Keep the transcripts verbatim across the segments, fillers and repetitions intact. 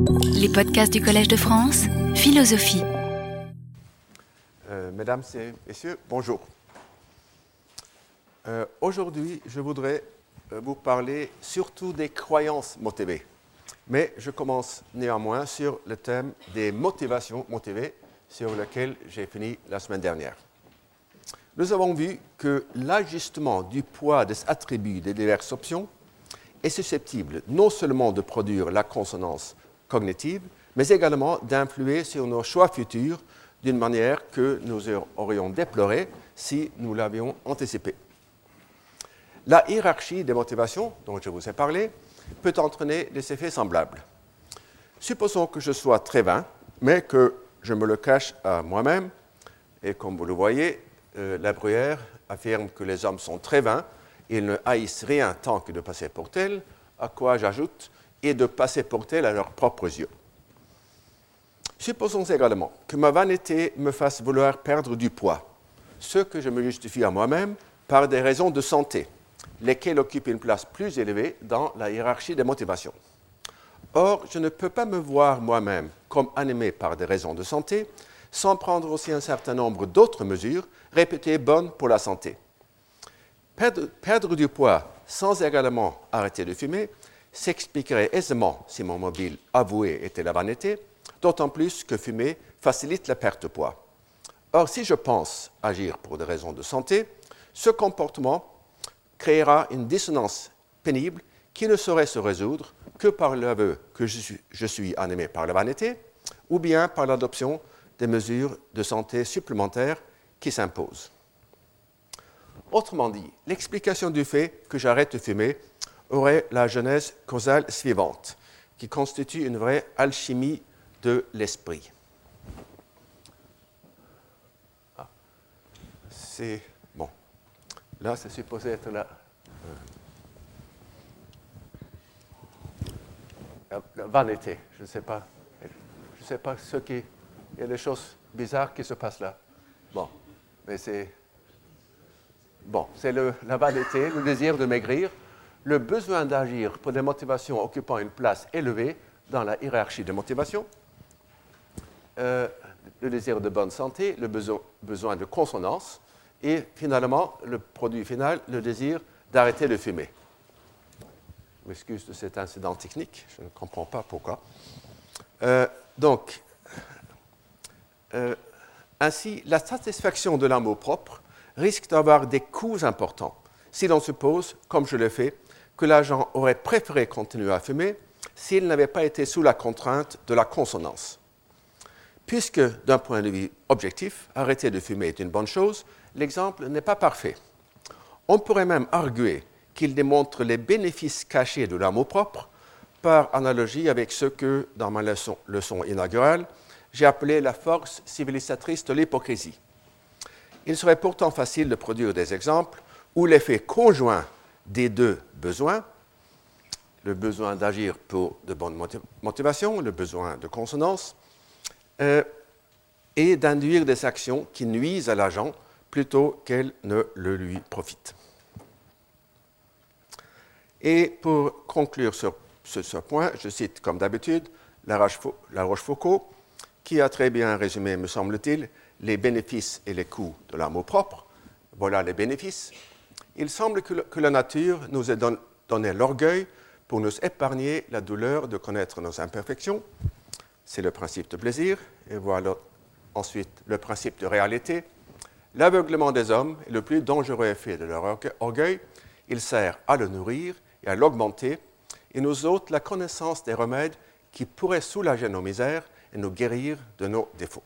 Les podcasts du Collège de France, philosophie. Euh, mesdames et messieurs, bonjour. Euh, aujourd'hui, je voudrais euh, vous parler surtout des croyances motivées. Mais je commence néanmoins sur le thème des motivations motivées, sur lequel j'ai fini la semaine dernière. Nous avons vu que l'ajustement du poids des attributs des diverses options est susceptible non seulement de produire la consonance cognitive, mais également d'influer sur nos choix futurs d'une manière que nous aurions déplorée si nous l'avions anticipée. La hiérarchie des motivations, dont je vous ai parlé, peut entraîner des effets semblables. Supposons que je sois très vain, mais que je me le cache à moi-même, et comme vous le voyez, euh, La Bruyère affirme que les hommes sont très vains, ils ne haïssent rien tant que de passer pour tel, à quoi j'ajoute, et de passer pour tel à leurs propres yeux. Supposons également que ma vanité me fasse vouloir perdre du poids, ce que je me justifie à moi-même par des raisons de santé, lesquelles occupent une place plus élevée dans la hiérarchie des motivations. Or, je ne peux pas me voir moi-même comme animé par des raisons de santé sans prendre aussi un certain nombre d'autres mesures réputées bonnes pour la santé. Perdre, perdre du poids sans également arrêter de fumer s'expliquerait aisément si mon mobile avoué était la vanité, d'autant plus que fumer facilite la perte de poids. Or, si je pense agir pour des raisons de santé, ce comportement créera une dissonance pénible qui ne saurait se résoudre que par l'aveu que je suis, je suis animé par la vanité ou bien par l'adoption des mesures de santé supplémentaires qui s'imposent. Autrement dit, l'explication du fait que j'arrête de fumer aurait la genèse causale suivante, qui constitue une vraie alchimie de l'esprit. Ah, c'est bon. Là, c'est supposé être là. La, la vanité, je ne sais pas. Je ne sais pas ce qui. Il y a des choses bizarres qui se passent là. Bon, mais c'est. Bon, c'est le, la vanité, le désir de maigrir, le besoin d'agir pour des motivations occupant une place élevée dans la hiérarchie des motivations, euh, le désir de bonne santé, le beso- besoin de consonance, et finalement, le produit final, le désir d'arrêter de fumer. Je m'excuse de cet incident technique, je ne comprends pas pourquoi. Euh, donc, euh, ainsi, la satisfaction de l'amour-propre risque d'avoir des coûts importants si l'on suppose, comme je le fais, que l'agent aurait préféré continuer à fumer s'il n'avait pas été sous la contrainte de la consonance. Puisque, d'un point de vue objectif, arrêter de fumer est une bonne chose, l'exemple n'est pas parfait. On pourrait même arguer qu'il démontre les bénéfices cachés de l'amour-propre par analogie avec ce que, dans ma leçon, leçon inaugurale, j'ai appelé la force civilisatrice de l'hypocrisie. Il serait pourtant facile de produire des exemples où l'effet conjoint des deux besoins, le besoin d'agir pour de bonnes motivations, le besoin de consonance, euh, et d'induire des actions qui nuisent à l'agent plutôt qu'elles ne le lui profitent. Et pour conclure sur ce, ce point, je cite comme d'habitude la Rochefoucauld, qui a très bien résumé, me semble-t-il, les bénéfices et les coûts de l'amour-propre. Voilà les bénéfices. Il semble que, le, que la nature nous ait don, donné l'orgueil pour nous épargner la douleur de connaître nos imperfections. C'est le principe de plaisir. Et voilà ensuite le principe de réalité. L'aveuglement des hommes est le plus dangereux effet de leur orgueil. Il sert à le nourrir et à l'augmenter. Et nous ôte la connaissance des remèdes qui pourraient soulager nos misères et nous guérir de nos défauts.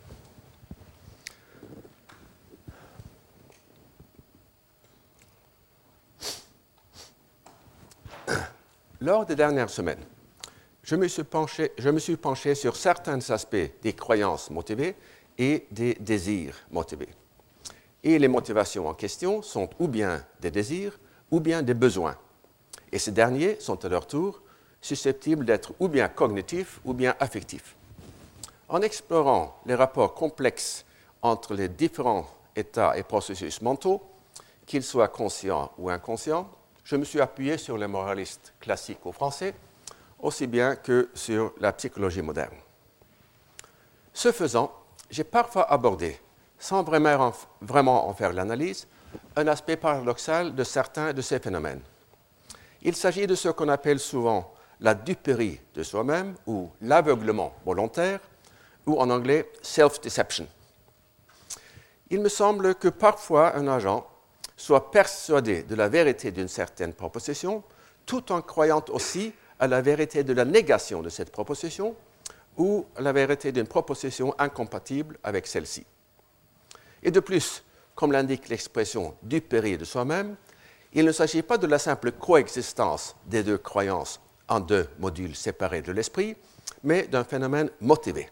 Lors des dernières semaines, je me suis penché, je me suis penché sur certains aspects des croyances motivées et des désirs motivés. Et les motivations en question sont ou bien des désirs ou bien des besoins. Et ces derniers sont à leur tour susceptibles d'être ou bien cognitifs ou bien affectifs. En explorant les rapports complexes entre les différents états et processus mentaux, qu'ils soient conscients ou inconscients, je me suis appuyé sur les moralistes classiques au français aussi bien que sur la psychologie moderne. Ce faisant, j'ai parfois abordé, sans vraiment en, vraiment en faire l'analyse, un aspect paradoxal de certains de ces phénomènes. Il s'agit de ce qu'on appelle souvent la duperie de soi-même ou l'aveuglement volontaire, ou en anglais « self-deception ». Il me semble que parfois un agent soit persuadé de la vérité d'une certaine proposition, tout en croyant aussi à la vérité de la négation de cette proposition ou à la vérité d'une proposition incompatible avec celle-ci. Et de plus, comme l'indique l'expression « duperie de soi-même », il ne s'agit pas de la simple coexistence des deux croyances en deux modules séparés de l'esprit, mais d'un phénomène motivé.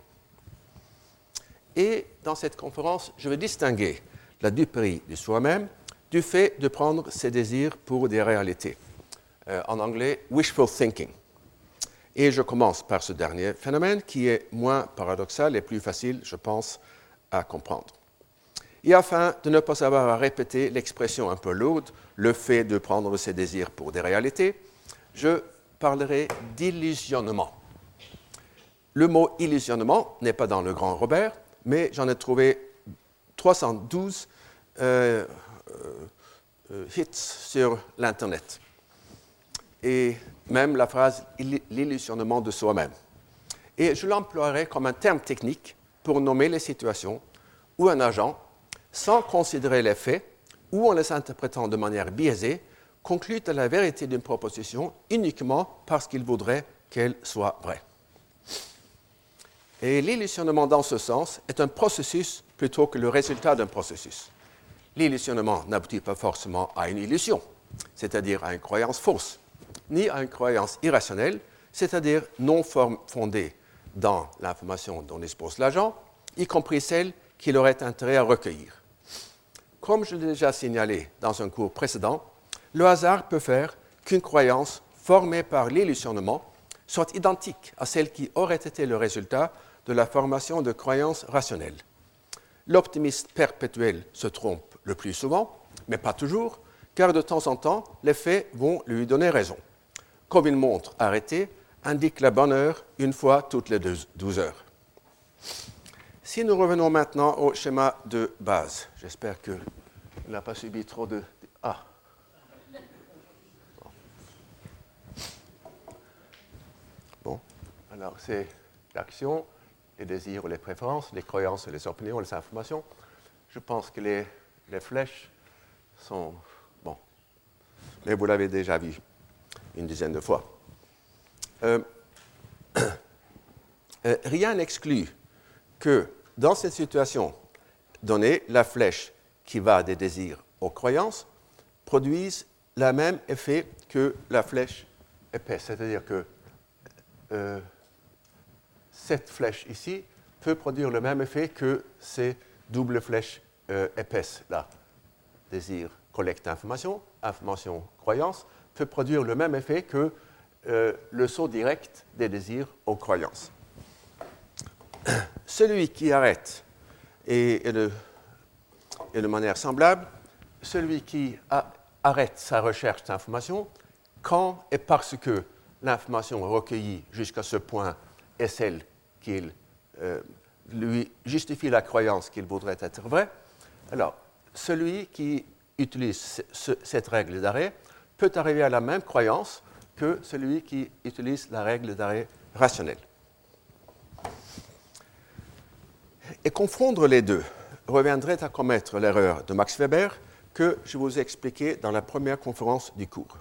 Et dans cette conférence, je vais distinguer la duperie de soi-même du fait de prendre ses désirs pour des réalités. Euh, en anglais, wishful thinking. Et je commence par ce dernier phénomène qui est moins paradoxal et plus facile, je pense, à comprendre. Et afin de ne pas avoir à répéter l'expression un peu lourde, le fait de prendre ses désirs pour des réalités, je parlerai d'illusionnement. Le mot illusionnement n'est pas dans le Grand Robert, mais j'en ai trouvé trois cent douze euh, euh, hits sur l'Internet. Et même la phrase « l'illusionnement de soi-même ». Et je l'emploierai comme un terme technique pour nommer les situations où un agent, sans considérer les faits ou en les interprétant de manière biaisée, conclut à la vérité d'une proposition uniquement parce qu'il voudrait qu'elle soit vraie. Et l'illusionnement dans ce sens est un processus plutôt que le résultat d'un processus. L'illusionnement n'aboutit pas forcément à une illusion, c'est-à-dire à une croyance fausse, ni à une croyance irrationnelle, c'est-à-dire non fondée dans l'information dont dispose l'agent, y compris celle qu'il aurait intérêt à recueillir. Comme je l'ai déjà signalé dans un cours précédent, le hasard peut faire qu'une croyance formée par l'illusionnement soit identique à celle qui aurait été le résultat de la formation de croyances rationnelles. L'optimiste perpétuel se trompe le plus souvent, mais pas toujours, car de temps en temps, les faits vont lui donner raison. Comme une montre arrêtée indique la bonne heure une fois toutes les douze heures. Si nous revenons maintenant au schéma de base, j'espère qu'il n'a pas subi trop de... Ah. Bon, alors c'est l'action, les désirs ou les préférences, les croyances et les opinions, les informations. Je pense que les, les flèches sont... Bon, mais vous l'avez déjà vu une dizaine de fois. Euh, euh, rien n'exclut que dans cette situation donnée, la flèche qui va des désirs aux croyances produise le même effet que la flèche épaisse. C'est-à-dire que euh, cette flèche ici peut produire le même effet que ces doubles flèches euh, épaisses-là. Désir, collecte d'informations, information, croyance, peut produire le même effet que euh, le saut direct des désirs aux croyances. Celui qui arrête, et, et, de, et de manière semblable, celui qui a, arrête sa recherche d'information quand et parce que l'information recueillie jusqu'à ce point est celle qui euh, lui justifie la croyance qu'il voudrait être vraie, alors celui qui utilise ce, cette règle d'arrêt peut arriver à la même croyance que celui qui utilise la règle d'arrêt rationnelle. Et confondre les deux reviendrait à commettre l'erreur de Max Weber que je vous ai expliquée dans la première conférence du cours.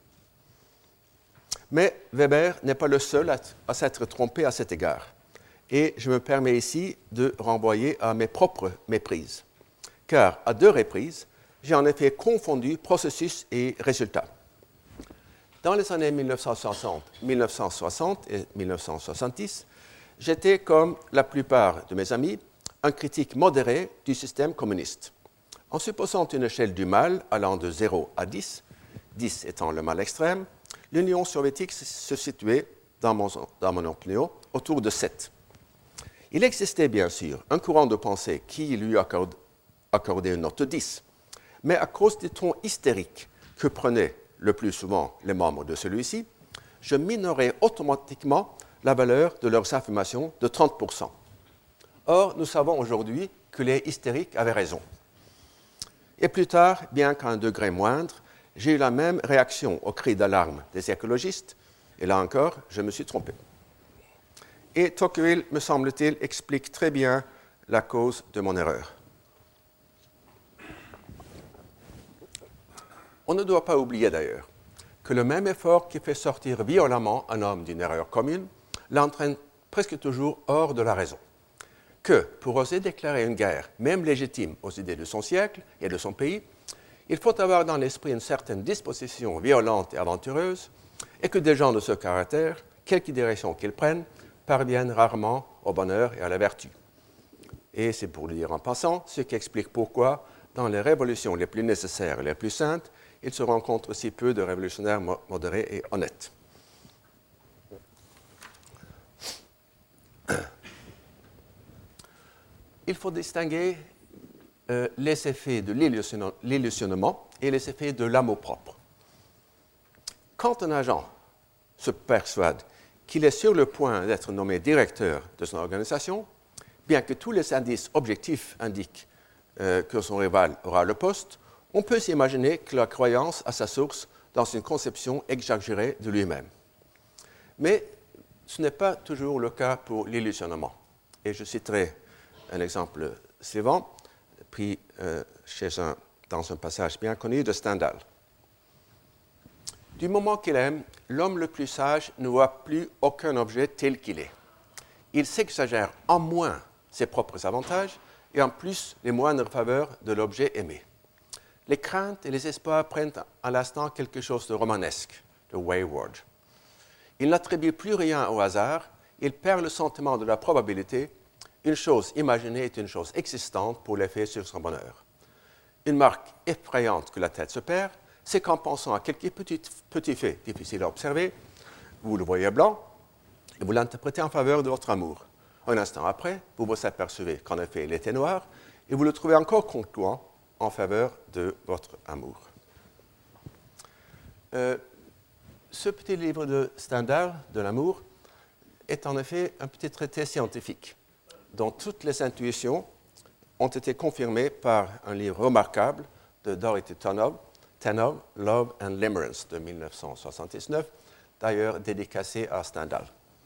Mais Weber n'est pas le seul à, à s'être trompé à cet égard. Et je me permets ici de renvoyer à mes propres méprises. Car à deux reprises, j'ai en effet confondu processus et résultat. Dans les années mille neuf cent soixante, mille neuf cent soixante et mille neuf cent soixante-dix, j'étais, comme la plupart de mes amis, un critique modéré du système communiste. En supposant une échelle du mal allant de zéro à dix, dix étant le mal extrême, l'Union soviétique se situait, dans mon, dans mon opinion, autour de sept. Il existait bien sûr un courant de pensée qui lui accorde, accordait une note dix, mais à cause des tons hystériques que prenaient le plus souvent les membres de celui-ci, je minorais automatiquement la valeur de leurs affirmations de trente pour cent. Or, nous savons aujourd'hui que les hystériques avaient raison. Et plus tard, bien qu'à un degré moindre, j'ai eu la même réaction aux cris d'alarme des écologistes, et là encore, je me suis trompé. Et Tocqueville, me semble-t-il, explique très bien la cause de mon erreur. On ne doit pas oublier d'ailleurs que le même effort qui fait sortir violemment un homme d'une erreur commune l'entraîne presque toujours hors de la raison. Que, pour oser déclarer une guerre, même légitime aux idées de son siècle et de son pays, il faut avoir dans l'esprit une certaine disposition violente et aventureuse, et que des gens de ce caractère, quelque direction qu'ils prennent, parviennent rarement au bonheur et à la vertu. Et c'est pour le dire en passant, ce qui explique pourquoi, dans les révolutions les plus nécessaires et les plus saintes, il se rencontre si peu de révolutionnaires modérés et honnêtes. Il faut distinguer euh, les effets de l'illusionnement et les effets de l'amour-propre. Quand un agent se persuade qu'il est sur le point d'être nommé directeur de son organisation, bien que tous les indices objectifs indiquent euh, que son rival aura le poste, on peut s'imaginer que la croyance a sa source dans une conception exagérée de lui-même. Mais ce n'est pas toujours le cas pour l'illusionnement. Et je citerai un exemple suivant, pris euh, chez un, dans un passage bien connu de Stendhal. Du moment qu'il aime, l'homme le plus sage ne voit plus aucun objet tel qu'il est. Il s'exagère en moins ses propres avantages et en plus les moindres faveurs de l'objet aimé. Les craintes et les espoirs prennent à l'instant quelque chose de romanesque, de wayward. Il n'attribue plus rien au hasard, il perd le sentiment de la probabilité. Une chose imaginée est une chose existante pour l'effet sur son bonheur. Une marque effrayante que la tête se perd, c'est qu'en pensant à quelques petits, petits faits difficiles à observer, vous le voyez blanc et vous l'interprétez en faveur de votre amour. Un instant après, vous vous apercevez qu'en effet il était noir et vous le trouvez encore concluant en faveur de votre amour. Euh, ce petit livre de Stendhal, de l'amour, est en effet un petit traité scientifique dont toutes les intuitions ont été confirmées par un livre remarquable de Dorothy Tanov, Tanov, Love and Limerence, de mille neuf cent soixante-dix-neuf, d'ailleurs dédicacé à Stendhal.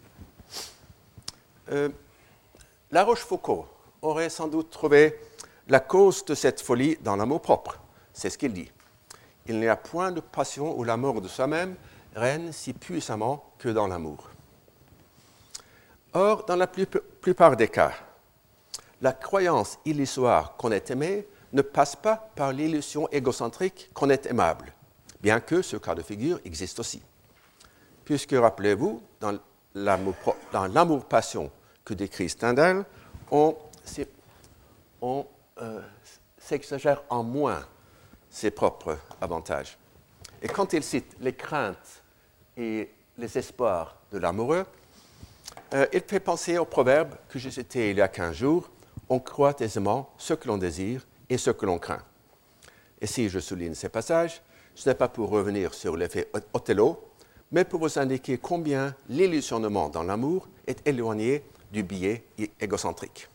Euh, La Rochefoucauld aurait sans doute trouvé la cause de cette folie dans l'amour-propre. C'est ce qu'il dit. Il n'y a point de passion où l'amour de soi-même règne si puissamment que dans l'amour. Or, dans la plus, plupart des cas, la croyance illusoire qu'on est aimé ne passe pas par l'illusion égocentrique qu'on est aimable, bien que ce cas de figure existe aussi. Puisque, rappelez-vous, dans l'amour-passion que décrit Stendhal, on, on euh, s'exagère en moins ses propres avantages. Et quand il cite les craintes et les espoirs de l'amoureux, euh, il fait penser au proverbe que j'ai cité il y a quinze jours, « On croit aisément ce que l'on désire et ce que l'on craint ». Et si je souligne ces passages, ce n'est pas pour revenir sur l'effet Othello, mais pour vous indiquer combien l'illusionnement dans l'amour est éloigné du biais égocentrique.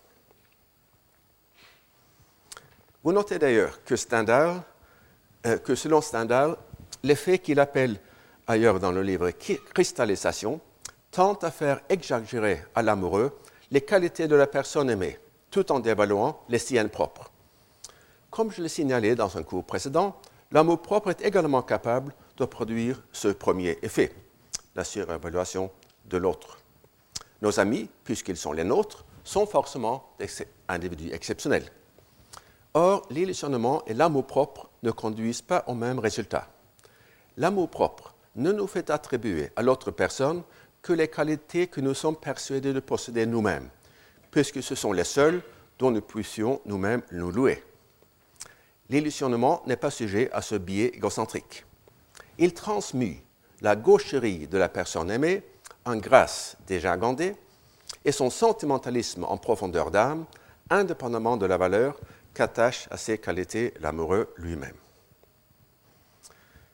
Vous notez d'ailleurs que, Stendhal, euh, que selon Stendhal, l'effet qu'il appelle ailleurs dans le livre cristallisation tend à faire exagérer à l'amoureux les qualités de la personne aimée, tout en dévaluant les siennes propres. Comme je l'ai signalé dans un cours précédent, l'amour-propre est également capable de produire ce premier effet, la surévaluation de l'autre. Nos amis, puisqu'ils sont les nôtres, sont forcément des individus exceptionnels. Or, l'illusionnement et l'amour-propre ne conduisent pas au même résultat. L'amour-propre ne nous fait attribuer à l'autre personne que les qualités que nous sommes persuadés de posséder nous-mêmes, puisque ce sont les seules dont nous puissions nous-mêmes nous louer. L'illusionnement n'est pas sujet à ce biais égocentrique. Il transmue la gaucherie de la personne aimée en grâce déjà gandée et son sentimentalisme en profondeur d'âme, indépendamment de la valeur qu'attache à ces qualités l'amoureux lui-même.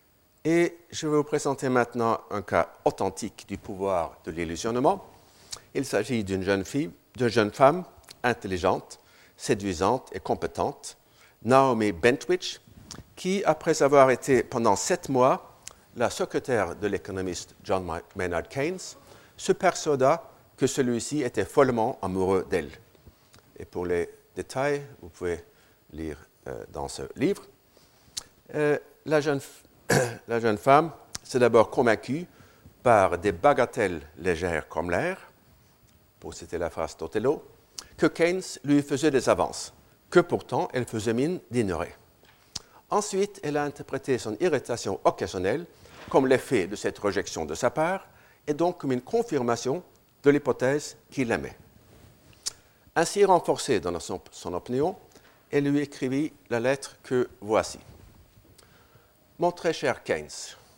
Et je vais vous présenter maintenant un cas authentique du pouvoir de l'illusionnement. Il s'agit d'une jeune fille, d'une jeune femme intelligente, séduisante et compétente, Naomi Bentwich, qui, après avoir été pendant sept mois la secrétaire de l'économiste John Maynard Keynes, se persuada que celui-ci était follement amoureux d'elle. Et pour les détails, vous pouvez lire euh, dans ce livre. Euh, la, jeune, la jeune femme s'est d'abord convaincue par des bagatelles légères comme l'air, pour citer la phrase d'Othello, que Keynes lui faisait des avances, que pourtant elle faisait mine d'ignorer. Ensuite, elle a interprété son irritation occasionnelle comme l'effet de cette rejection de sa part, et donc comme une confirmation de l'hypothèse qu'il aimait. Ainsi renforcée dans son, son opinion, elle lui écrivit la lettre que voici. « Mon très cher Keynes,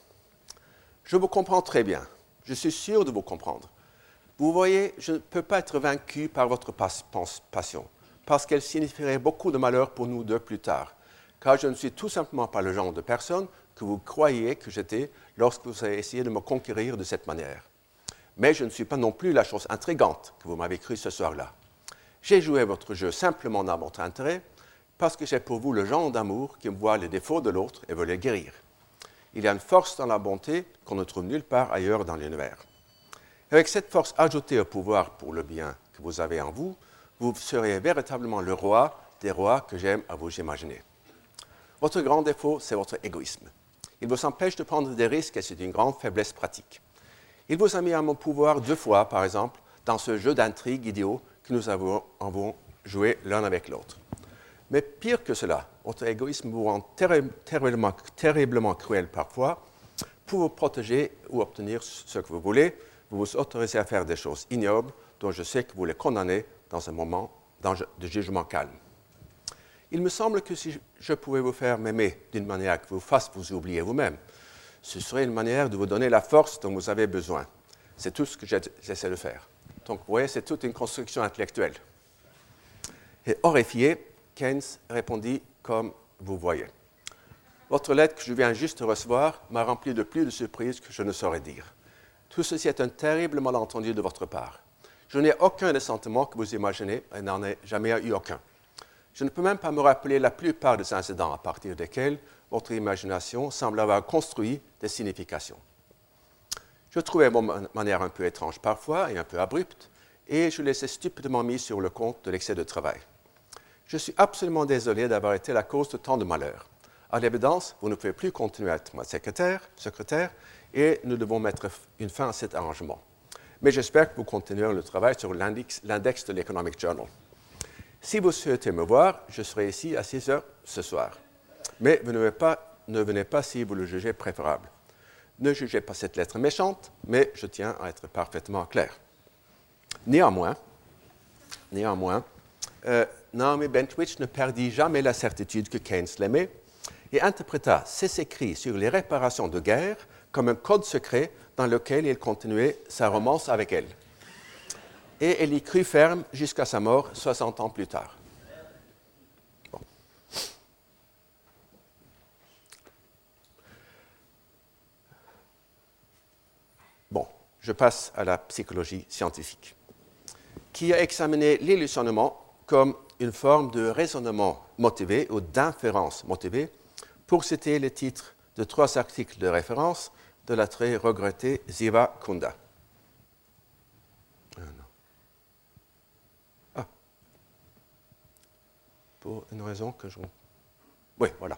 je vous comprends très bien, je suis sûr de vous comprendre. Vous voyez, je ne peux pas être vaincu par votre passion, parce qu'elle signifierait beaucoup de malheur pour nous deux plus tard, car je ne suis tout simplement pas le genre de personne que vous croyiez que j'étais lorsque vous avez essayé de me conquérir de cette manière. Mais je ne suis pas non plus la chose intrigante que vous m'avez cru ce soir-là. J'ai joué votre jeu simplement dans votre intérêt, parce que j'ai pour vous le genre d'amour qui voit les défauts de l'autre et veut les guérir. Il y a une force dans la bonté qu'on ne trouve nulle part ailleurs dans l'univers. Avec cette force ajoutée au pouvoir pour le bien que vous avez en vous, vous serez véritablement le roi des rois que j'aime à vous imaginer. Votre grand défaut, c'est votre égoïsme. Il vous empêche de prendre des risques et c'est une grande faiblesse pratique. Il vous a mis à mon pouvoir deux fois, par exemple, dans ce jeu d'intrigue idiot que nous avons, avons joué l'un avec l'autre. Mais pire que cela, votre égoïsme vous rend terri- terriblement, terriblement cruel parfois. Pour vous protéger ou obtenir ce que vous voulez, vous vous autorisez à faire des choses ignobles dont je sais que vous les condamnez dans un moment de jugement calme. Il me semble que si je pouvais vous faire m'aimer d'une manière qui vous fasse vous oublier vous-même, ce serait une manière de vous donner la force dont vous avez besoin. C'est tout ce que j'essaie de faire. Donc, vous voyez, c'est toute une construction intellectuelle. Et horrifié, Keynes répondit comme vous voyez. Votre lettre que je viens juste de recevoir m'a rempli de plus de surprises que je ne saurais dire. Tout ceci est un terrible malentendu de votre part. Je n'ai aucun des sentiments que vous imaginez et n'en ai jamais eu aucun. Je ne peux même pas me rappeler la plupart des incidents à partir desquels votre imagination semble avoir construit des significations. Je trouvais mon manière un peu étrange parfois et un peu abrupte, et je les ai stupidement mis sur le compte de l'excès de travail. Je suis absolument désolé d'avoir été la cause de tant de malheur. À l'évidence, vous ne pouvez plus continuer à être ma secrétaire, secrétaire, et nous devons mettre une fin à cet arrangement. Mais j'espère que vous continuerez le travail sur l'index, l'index de l'Economic Journal. Si vous souhaitez me voir, je serai ici à six heures ce soir. Mais vous ne venez pas, ne venez pas si vous le jugez préférable. Ne jugez pas cette lettre méchante, mais je tiens à être parfaitement clair. Néanmoins, néanmoins euh, Naomi Bentwich ne perdit jamais la certitude que Keynes l'aimait et interpréta ses écrits sur les réparations de guerre comme un code secret dans lequel il continuait sa romance avec elle. Et elle y crut ferme jusqu'à sa mort soixante ans plus tard. Bon. Bon, je passe à la psychologie scientifique, qui a examiné l'illusionnement comme une forme de raisonnement motivé ou d'inférence motivée, pour citer les titres de trois articles de référence de la très regrettée Ziva Kunda. Ah, non. Ah. Pour une raison que je... Oui, voilà.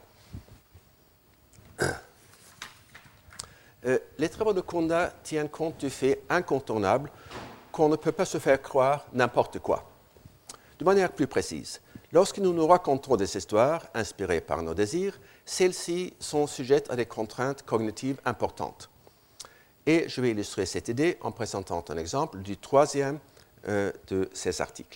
Euh, les travaux de Kunda tiennent compte du fait incontournable qu'on ne peut pas se faire croire n'importe quoi. De manière plus précise, lorsque nous nous racontons des histoires inspirées par nos désirs, celles-ci sont sujettes à des contraintes cognitives importantes. Et je vais illustrer cette idée en présentant un exemple du troisième euh, de ces articles.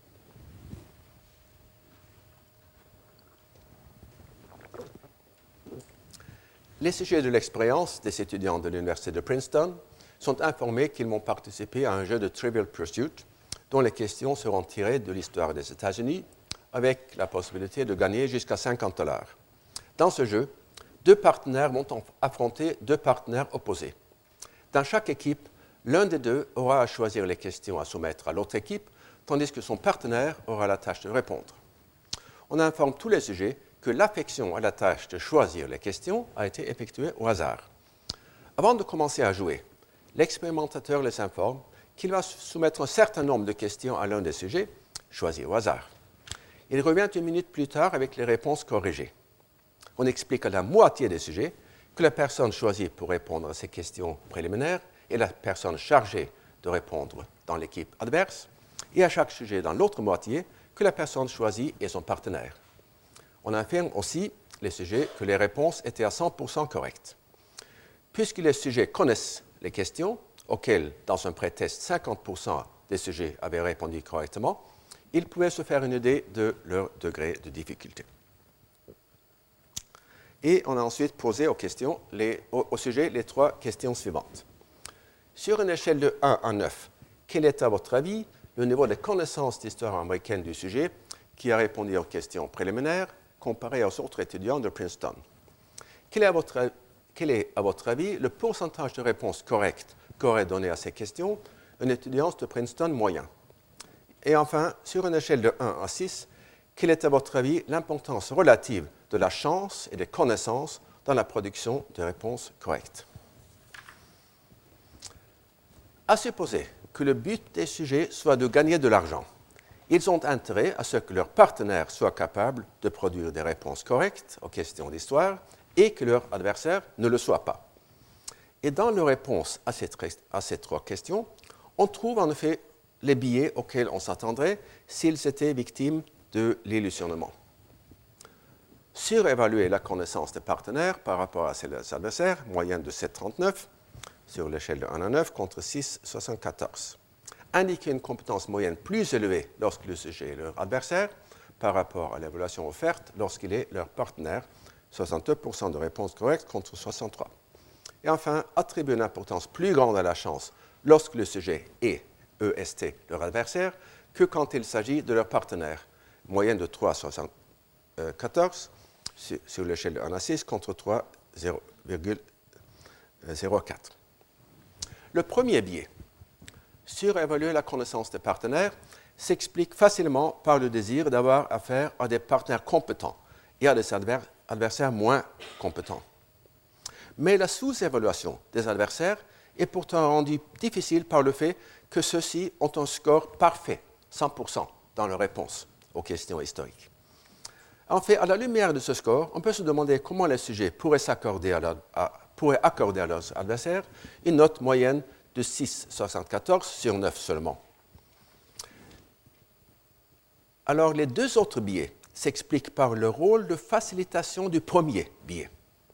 Les sujets de l'expérience des étudiants de l'Université de Princeton sont informés qu'ils vont participer à un jeu de Trivial Pursuit dont les questions seront tirées de l'histoire des États-Unis avec la possibilité de gagner jusqu'à cinquante dollars. Dans ce jeu, deux partenaires vont affronter deux partenaires opposés. Dans chaque équipe, l'un des deux aura à choisir les questions à soumettre à l'autre équipe, tandis que son partenaire aura la tâche de répondre. On informe tous les sujets que l'affection à la tâche de choisir les questions a été effectuée au hasard. Avant de commencer à jouer, l'expérimentateur les informe qu'il va soumettre un certain nombre de questions à l'un des sujets, choisis au hasard. Il revient une minute plus tard avec les réponses corrigées. On explique à la moitié des sujets que la personne choisie pour répondre à ces questions préliminaires est la personne chargée de répondre dans l'équipe adverse, et à chaque sujet dans l'autre moitié que la personne choisie est son partenaire. On affirme aussi, les sujets, que les réponses étaient à cent pour cent correctes. Puisque les sujets connaissent les questions, auxquelles, dans un pré-test, cinquante pour cent des sujets avaient répondu correctement, ils pouvaient se faire une idée de leur degré de difficulté. Et on a ensuite posé aux questions, les, au, au sujet les trois questions suivantes. Sur une échelle de un à neuf, quel est, à votre avis, le niveau de connaissance d'histoire américaine du sujet qui a répondu aux questions préliminaires comparé aux autres étudiants de Princeton? Quel est, à votre, quel est, à votre avis, le pourcentage de réponses correctes qu'aurait donné à ces questions un étudiant de Princeton moyen? Et enfin, sur une échelle de un à six, quelle est, à votre avis, l'importance relative de la chance et des connaissances dans la production de réponses correctes? À supposer que le but des sujets soit de gagner de l'argent, ils ont intérêt à ce que leur partenaire soit capable de produire des réponses correctes aux questions d'histoire et que leur adversaire ne le soit pas. Et dans leur réponse à ces, à ces trois questions, on trouve en effet les biais auxquels on s'attendrait s'ils étaient victimes de l'illusionnement. Surévaluer la connaissance des partenaires par rapport à celle des adversaires, moyenne de sept virgule trente-neuf sur l'échelle de un à neuf contre six virgule soixante-quatorze. Indiquer une compétence moyenne plus élevée lorsque le sujet est leur adversaire par rapport à l'évaluation offerte lorsqu'il est leur partenaire, soixante-deux pour cent de réponses correctes contre soixante-trois. Et enfin, attribuer une importance plus grande à la chance lorsque le sujet est, E S T, leur adversaire, que quand il s'agit de leur partenaire, moyenne de trois virgule soixante-quatorze sur l'échelle de un à six contre trois virgule zéro quatre. Le premier biais, surévaluer la connaissance des partenaires, s'explique facilement par le désir d'avoir affaire à des partenaires compétents et à des adversaires moins compétents. Mais la sous-évaluation des adversaires est pourtant rendue difficile par le fait que ceux-ci ont un score parfait, cent pour cent, dans leur réponse aux questions historiques. En fait, à la lumière de ce score, on peut se demander comment les sujets pourraient, s'accorder à la, à, pourraient accorder à leurs adversaires une note moyenne de six virgule soixante-quatorze sur neuf seulement. Alors, les deux autres biais s'expliquent par le rôle de facilitation du premier biais.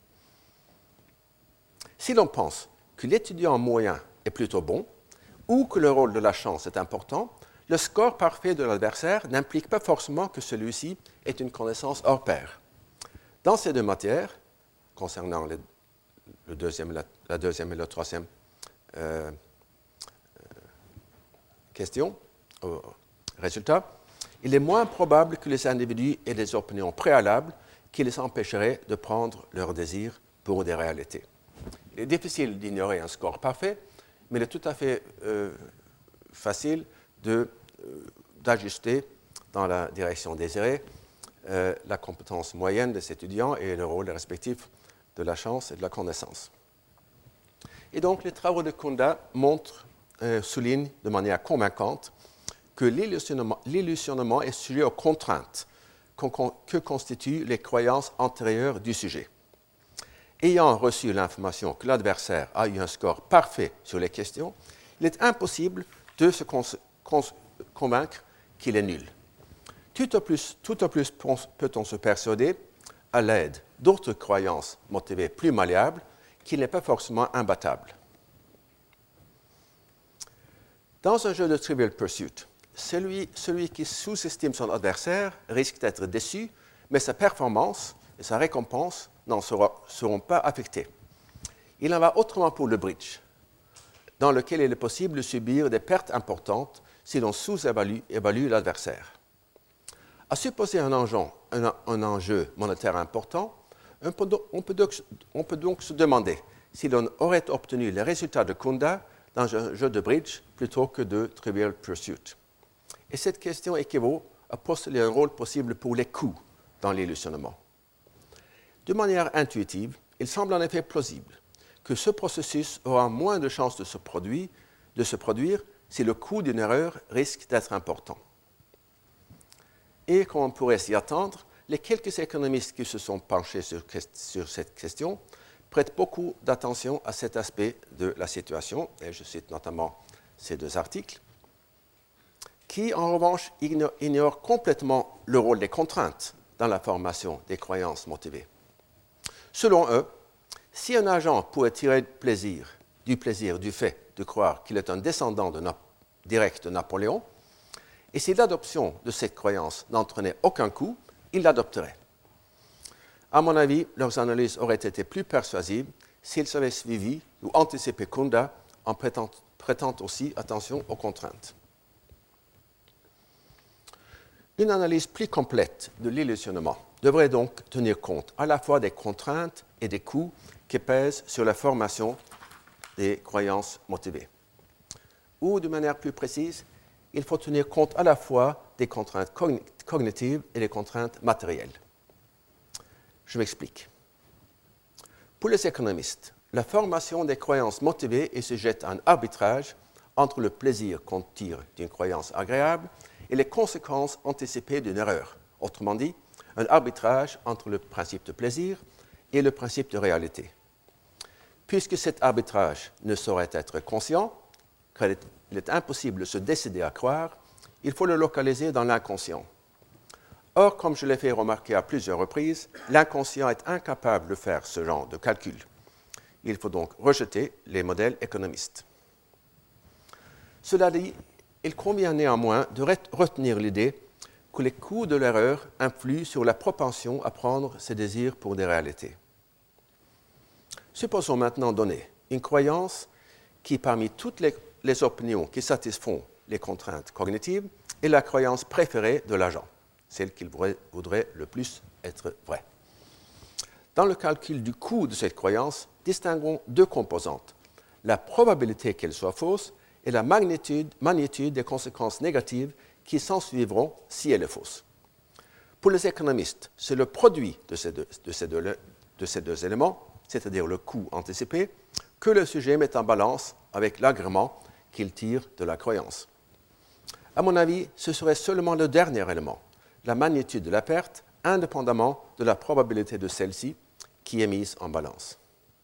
Si l'on pense que l'étudiant moyen est plutôt bon, ou que le rôle de la chance est important, le score parfait de l'adversaire n'implique pas forcément que celui-ci ait une connaissance hors pair. Dans ces deux matières, concernant les, le deuxième, la, la deuxième et la troisième euh, euh, question, euh, résultat, il est moins probable que les individus aient des opinions préalables qui les empêcheraient de prendre leurs désirs pour des réalités. Il est difficile d'ignorer un score parfait, mais il est tout à fait euh, facile de, euh, d'ajuster dans la direction désirée euh, la compétence moyenne des étudiants et le rôle respectif de la chance et de la connaissance. Et donc, les travaux de Kunda montrent, euh, soulignent de manière convaincante que l'illusionnement, l'illusionnement est sujet aux contraintes que constituent les croyances antérieures du sujet. Ayant reçu l'information que l'adversaire a eu un score parfait sur les questions, il est impossible de se con- con- convaincre qu'il est nul. Tout au plus, tout au plus peut-on se persuader, à l'aide d'autres croyances motivées plus malléables, qu'il n'est pas forcément imbattable. Dans un jeu de Trivial Pursuit, celui, celui qui sous-estime son adversaire risque d'être déçu, mais sa performance et sa récompense n'en sera, seront pas affectées. Il en va autrement pour le bridge, dans lequel il est possible de subir des pertes importantes si l'on sous-évalue évalue l'adversaire. À supposer un enjeu, un, un enjeu monétaire important, On peut, donc, on, peut donc, on peut donc se demander si l'on aurait obtenu les résultats de Kunda dans un jeu de bridge plutôt que de Trivial Pursuit. Et cette question équivaut à postuler un rôle possible pour les coups dans l'illusionnement. De manière intuitive, il semble en effet plausible que ce processus aura moins de chances de se produire, de se produire si le coût d'une erreur risque d'être important. Et comme on pourrait s'y attendre, les quelques économistes qui se sont penchés sur, sur cette question prêtent beaucoup d'attention à cet aspect de la situation, et je cite notamment ces deux articles, qui en revanche ignorent, ignorent complètement le rôle des contraintes dans la formation des croyances motivées. Selon eux, si un agent pouvait tirer plaisir, du plaisir du fait de croire qu'il est un descendant de Nap- direct de Napoléon, et si l'adoption de cette croyance n'entraînait aucun coût, il l'adopterait. À mon avis, leurs analyses auraient été plus persuasives s'ils avaient suivi ou anticipé Kunda en prêtant, prêtant aussi attention aux contraintes. Une analyse plus complète de l'illusionnement devrait donc tenir compte à la fois des contraintes et des coûts qui pèsent sur la formation des croyances motivées. Ou, de manière plus précise, il faut tenir compte à la fois des contraintes cogn- cognitives et des contraintes matérielles. Je m'explique. Pour les économistes, la formation des croyances motivées est sujette à un arbitrage entre le plaisir qu'on tire d'une croyance agréable et les conséquences anticipées d'une erreur. Autrement dit, un arbitrage entre le principe de plaisir et le principe de réalité. Puisque cet arbitrage ne saurait être conscient, car il est impossible de se décider à croire, il faut le localiser dans l'inconscient. Or, comme je l'ai fait remarquer à plusieurs reprises, l'inconscient est incapable de faire ce genre de calcul. Il faut donc rejeter les modèles économistes. Cela dit, il convient néanmoins de retenir l'idée que les coûts de l'erreur influent sur la propension à prendre ses désirs pour des réalités. Supposons maintenant donner une croyance qui, parmi toutes les, les opinions qui satisfont les contraintes cognitives, est la croyance préférée de l'agent, celle qu'il voudrait, voudrait le plus être vraie. Dans le calcul du coût de cette croyance, distinguons deux composantes, la probabilité qu'elle soit fausse et la magnitude, magnitude des conséquences négatives qui s'ensuivront si elle est fausse. Pour les économistes, c'est le produit de ces deux, de ces deux, de ces deux éléments, c'est-à-dire le coût anticipé, que le sujet met en balance avec l'agrément qu'il tire de la croyance. À mon avis, ce serait seulement le dernier élément, la magnitude de la perte, indépendamment de la probabilité de celle-ci, qui est mise en balance.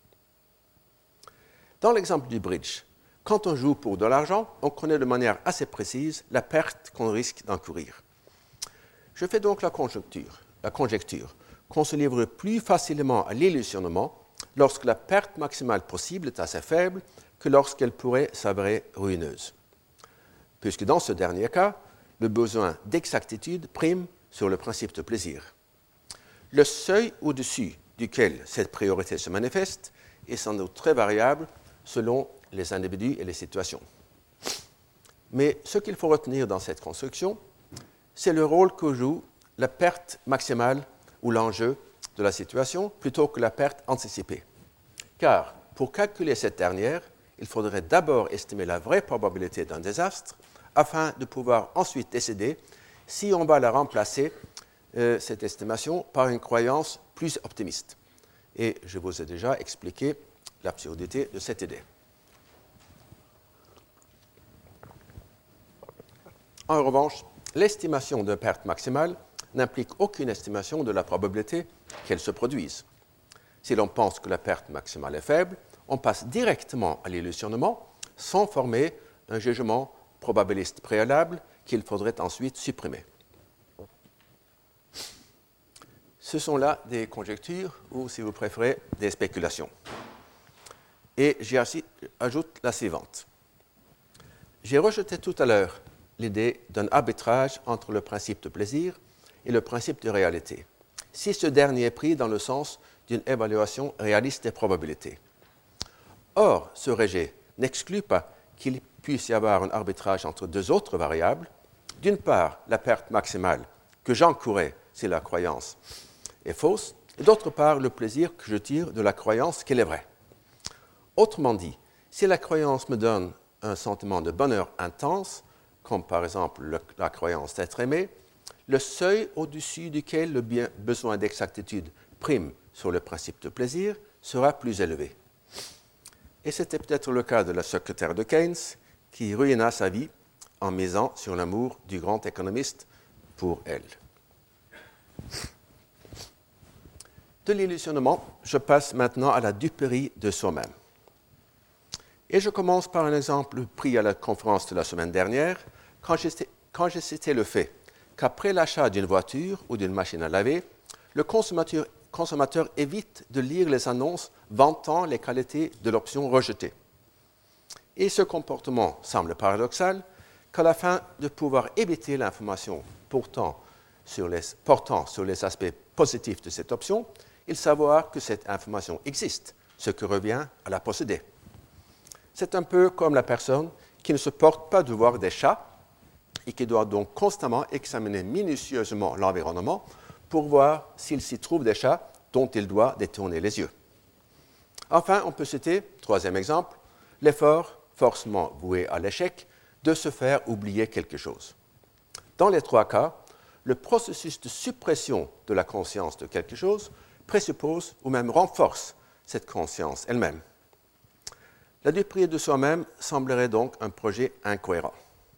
Dans l'exemple du bridge, quand on joue pour de l'argent, on connaît de manière assez précise la perte qu'on risque d'encourir. Je fais donc la conjecture, la conjecture qu'on se livre plus facilement à l'illusionnement lorsque la perte maximale possible est assez faible que lorsqu'elle pourrait s'avérer ruineuse. Puisque dans ce dernier cas, le besoin d'exactitude prime sur le principe de plaisir. Le seuil au-dessus duquel cette priorité se manifeste est sans doute très variable selon les individus et les situations. Mais ce qu'il faut retenir dans cette construction, c'est le rôle que joue la perte maximale ou l'enjeu de la situation plutôt que la perte anticipée. Car pour calculer cette dernière, il faudrait d'abord estimer la vraie probabilité d'un désastre afin de pouvoir ensuite décider si on va la remplacer, euh, cette estimation, par une croyance plus optimiste. Et je vous ai déjà expliqué l'absurdité de cette idée. En revanche, l'estimation de perte maximale n'implique aucune estimation de la probabilité qu'elle se produise. Si l'on pense que la perte maximale est faible, on passe directement à l'illusionnement sans former un jugement probabiliste préalable qu'il faudrait ensuite supprimer. Ce sont là des conjectures ou, si vous préférez, des spéculations. Et j'y ajoute la suivante. J'ai rejeté tout à l'heure l'idée d'un arbitrage entre le principe de plaisir et le principe de réalité, si ce dernier est pris dans le sens d'une évaluation réaliste des probabilités. Or, ce rejet n'exclut pas qu'il puisse y avoir un arbitrage entre deux autres variables. D'une part, la perte maximale que j'encourais si la croyance est fausse, et d'autre part le plaisir que je tire de la croyance qu'elle est vraie. Autrement dit, si la croyance me donne un sentiment de bonheur intense, comme par exemple le, la croyance d'être aimé, le seuil au-dessus duquel le bien, besoin d'exactitude prime sur le principe de plaisir sera plus élevé. Et c'était peut-être le cas de la secrétaire de Keynes, qui ruina sa vie en misant sur l'amour du grand économiste pour elle. De l'illusionnement, je passe maintenant à la duperie de soi-même. Et je commence par un exemple pris à la conférence de la semaine dernière, quand j'ai, quand j'ai cité le fait qu'après l'achat d'une voiture ou d'une machine à laver, le consommateur, consommateur évite de lire les annonces vantant les qualités de l'option rejetée. Et ce comportement semble paradoxal, qu'à la fin de pouvoir éviter l'information portant sur les, portant sur les aspects positifs de cette option, il savoir que cette information existe, ce qui revient à la posséder. C'est un peu comme la personne qui ne supporte pas de voir des chats et qui doit donc constamment examiner minutieusement l'environnement pour voir s'il s'y trouve des chats dont il doit détourner les yeux. Enfin, on peut citer, troisième exemple, l'effort forcément voué à l'échec de se faire oublier quelque chose. Dans les trois cas, le processus de suppression de la conscience de quelque chose présuppose ou même renforce cette conscience elle-même. La duperie de soi-même semblerait donc un projet incohérent.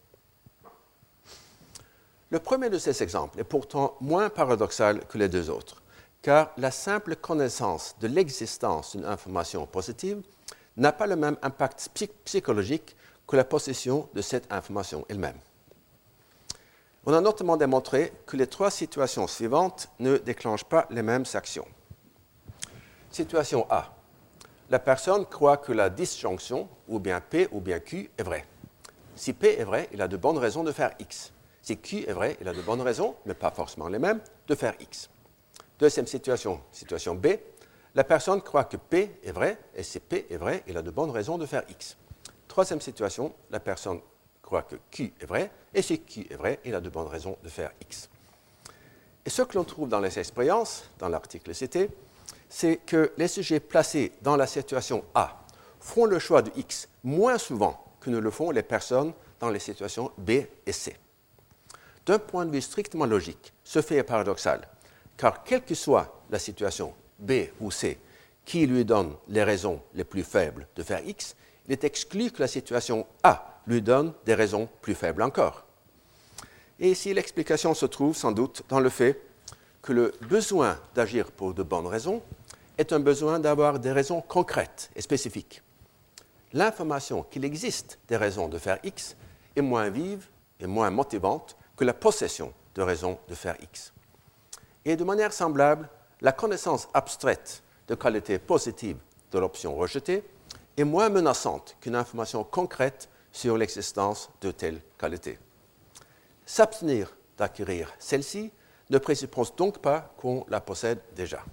Le premier de ces exemples est pourtant moins paradoxal que les deux autres, car la simple connaissance de l'existence d'une information positive n'a pas le même impact psychologique que la possession de cette information elle-même. On a notamment démontré que les trois situations suivantes ne déclenchent pas les mêmes actions. Situation A. La personne croit que la disjonction, ou bien P ou bien Q, est vraie. Si P est vrai, il a de bonnes raisons de faire X. Si Q est vrai, il a de bonnes raisons, mais pas forcément les mêmes, de faire X. Deuxième situation, situation B. La personne croit que P est vrai, et si P est vrai, il a de bonnes raisons de faire X. Troisième situation, la personne croit que Q est vrai, et si Q est vrai, il a de bonnes raisons de faire X. Et ce que l'on trouve dans les expériences, dans l'article cité, c'est que les sujets placés dans la situation A font le choix de X moins souvent que ne le font les personnes dans les situations B et C. D'un point de vue strictement logique, ce fait est paradoxal, car quelle que soit la situation B ou C qui lui donne les raisons les plus faibles de faire X, il est exclu que la situation A lui donne des raisons plus faibles encore. Et ici, l'explication se trouve sans doute dans le fait que le besoin d'agir pour de bonnes raisons est un besoin d'avoir des raisons concrètes et spécifiques. L'information qu'il existe des raisons de faire X est moins vive et moins motivante que la possession de raisons de faire X. Et de manière semblable, la connaissance abstraite de qualité positive de l'option rejetée est moins menaçante qu'une information concrète sur l'existence de telle qualité. S'abstenir d'acquérir celle-ci ne présuppose donc pas qu'on la possède déjà.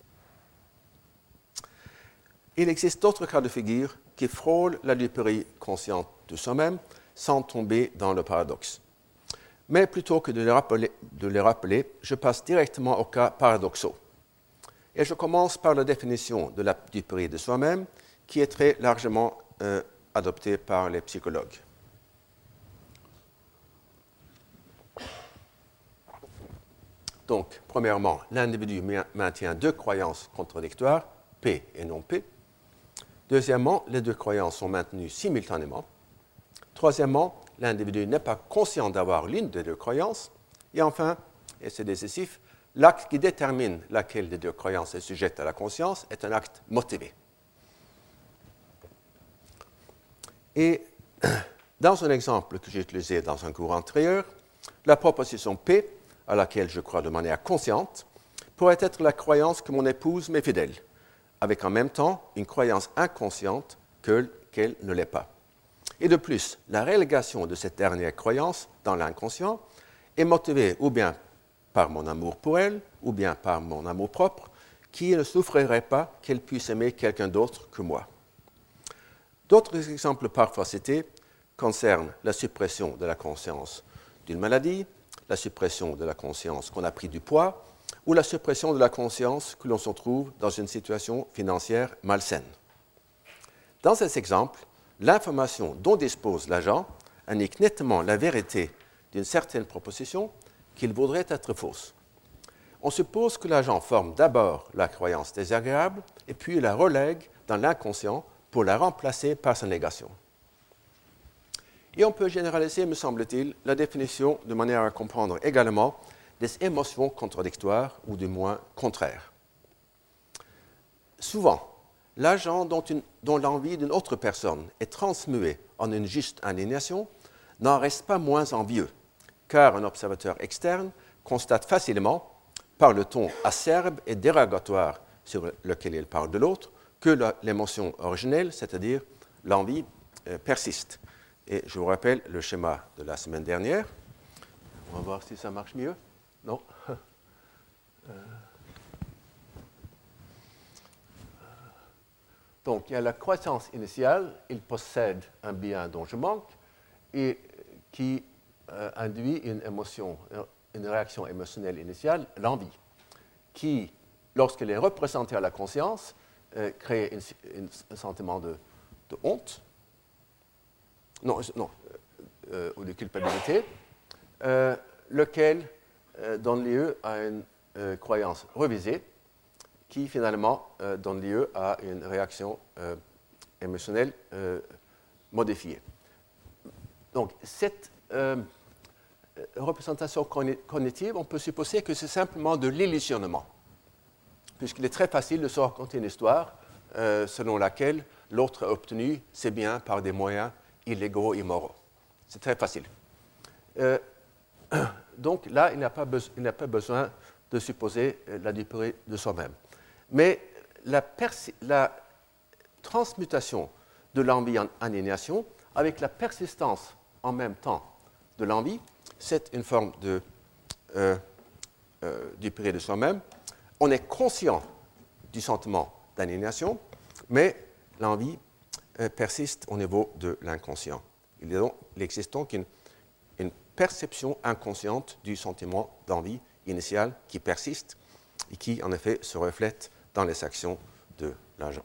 Il existe d'autres cas de figure qui frôlent la duperie consciente de soi-même sans tomber dans le paradoxe. Mais plutôt que de les rappeler, de les rappeler, je passe directement aux cas paradoxaux. Et je commence par la définition de la duperie de soi-même, qui est très largement euh, adoptée par les psychologues. Donc, premièrement, l'individu maintient deux croyances contradictoires, P et non P. Deuxièmement, les deux croyances sont maintenues simultanément. Troisièmement, l'individu n'est pas conscient d'avoir l'une des deux croyances. Et enfin, et c'est décisif, l'acte qui détermine laquelle des deux croyances est sujette à la conscience est un acte motivé. Et dans un exemple que j'ai utilisé dans un cours antérieur, la proposition P, à laquelle je crois de manière consciente, pourrait être la croyance que mon épouse m'est fidèle, avec en même temps une croyance inconsciente que, qu'elle ne l'est pas. Et de plus, la relégation de cette dernière croyance dans l'inconscient est motivée ou bien par mon amour pour elle, ou bien par mon amour propre, qui ne souffrirait pas qu'elle puisse aimer quelqu'un d'autre que moi. D'autres exemples parfois cités concernent la suppression de la conscience d'une maladie, la suppression de la conscience qu'on a pris du poids, ou la suppression de la conscience que l'on se trouve dans une situation financière malsaine. Dans ces exemples, l'information dont dispose l'agent indique nettement la vérité d'une certaine proposition qu'il voudrait être fausse. On suppose que l'agent forme d'abord la croyance désagréable et puis la relègue dans l'inconscient pour la remplacer par sa négation. Et on peut généraliser, me semble-t-il, la définition de manière à comprendre également des émotions contradictoires ou du moins contraires. Souvent, l'agent dont, une, dont l'envie d'une autre personne est transmuée en une juste indignation n'en reste pas moins envieux, car un observateur externe constate facilement, par le ton acerbe et dérogatoire sur lequel il parle de l'autre, que la, l'émotion originelle, c'est-à-dire l'envie, euh, persiste. Et je vous rappelle le schéma de la semaine dernière. On va voir si ça marche mieux. Non. euh. Donc, il y a la croissance initiale, il possède un bien dont je manque, et qui euh, induit une émotion, une réaction émotionnelle initiale, l'envie, qui, lorsqu'elle est représentée à la conscience, euh, crée une, une, un sentiment de, de honte, non, non euh, ou de culpabilité, euh, lequel euh, donne lieu à une euh, croyance revisée, qui finalement euh, donne lieu à une réaction euh, émotionnelle euh, modifiée. Donc, cette euh, représentation cognitive, on peut supposer que c'est simplement de l'illusionnement, puisqu'il est très facile de se raconter une histoire euh, selon laquelle l'autre a obtenu ses biens par des moyens illégaux, immoraux. C'est très facile. Euh, donc là, il n'a pas, be- il n'a pas besoin de supposer la duperie de soi-même. Mais la, persi- la transmutation de l'envie en indignation, avec la persistance en même temps de l'envie, c'est une forme de euh, euh, duperie de soi-même. On est conscient du sentiment d'indignation, mais l'envie euh, persiste au niveau de l'inconscient. Il, donc, il existe donc une, une perception inconsciente du sentiment d'envie initial qui persiste et qui, en effet, se reflète dans les actions de l'agent.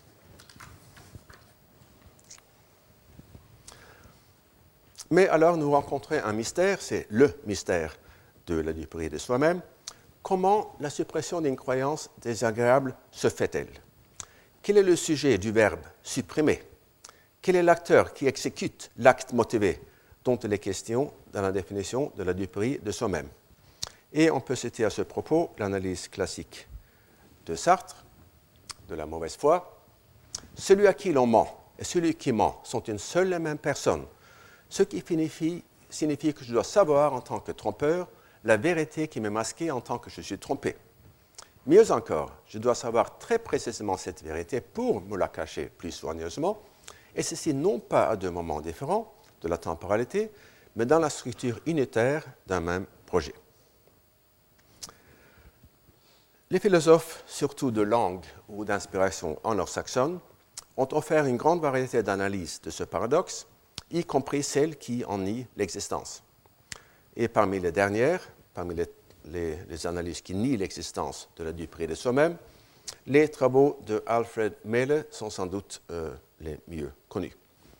Mais alors, nous rencontrons un mystère, c'est le mystère de la duperie de soi-même. Comment la suppression d'une croyance désagréable se fait-elle? Quel est le sujet du verbe « supprimer » ? Quel est l'acteur qui exécute l'acte motivé dont il est question dans la définition de la duperie de soi-même? Et on peut citer à ce propos l'analyse classique de Sartre, de la mauvaise foi. Celui à qui l'on ment et celui qui ment sont une seule et même personne, ce qui signifie, signifie que je dois savoir en tant que trompeur la vérité qui m'est masquée en tant que je suis trompé. Mieux encore, je dois savoir très précisément cette vérité pour me la cacher plus soigneusement, et ceci non pas à deux moments différents de la temporalité, mais dans la structure unitaire d'un même projet. Les philosophes, surtout de langue ou d'inspiration anglo-saxonne, ont offert une grande variété d'analyses de ce paradoxe, y compris celles qui en nient l'existence. Et parmi les dernières, parmi les, les, les analyses qui nient l'existence de la duperie de soi-même, les travaux de Alfred Mehler sont sans doute euh, les mieux connus.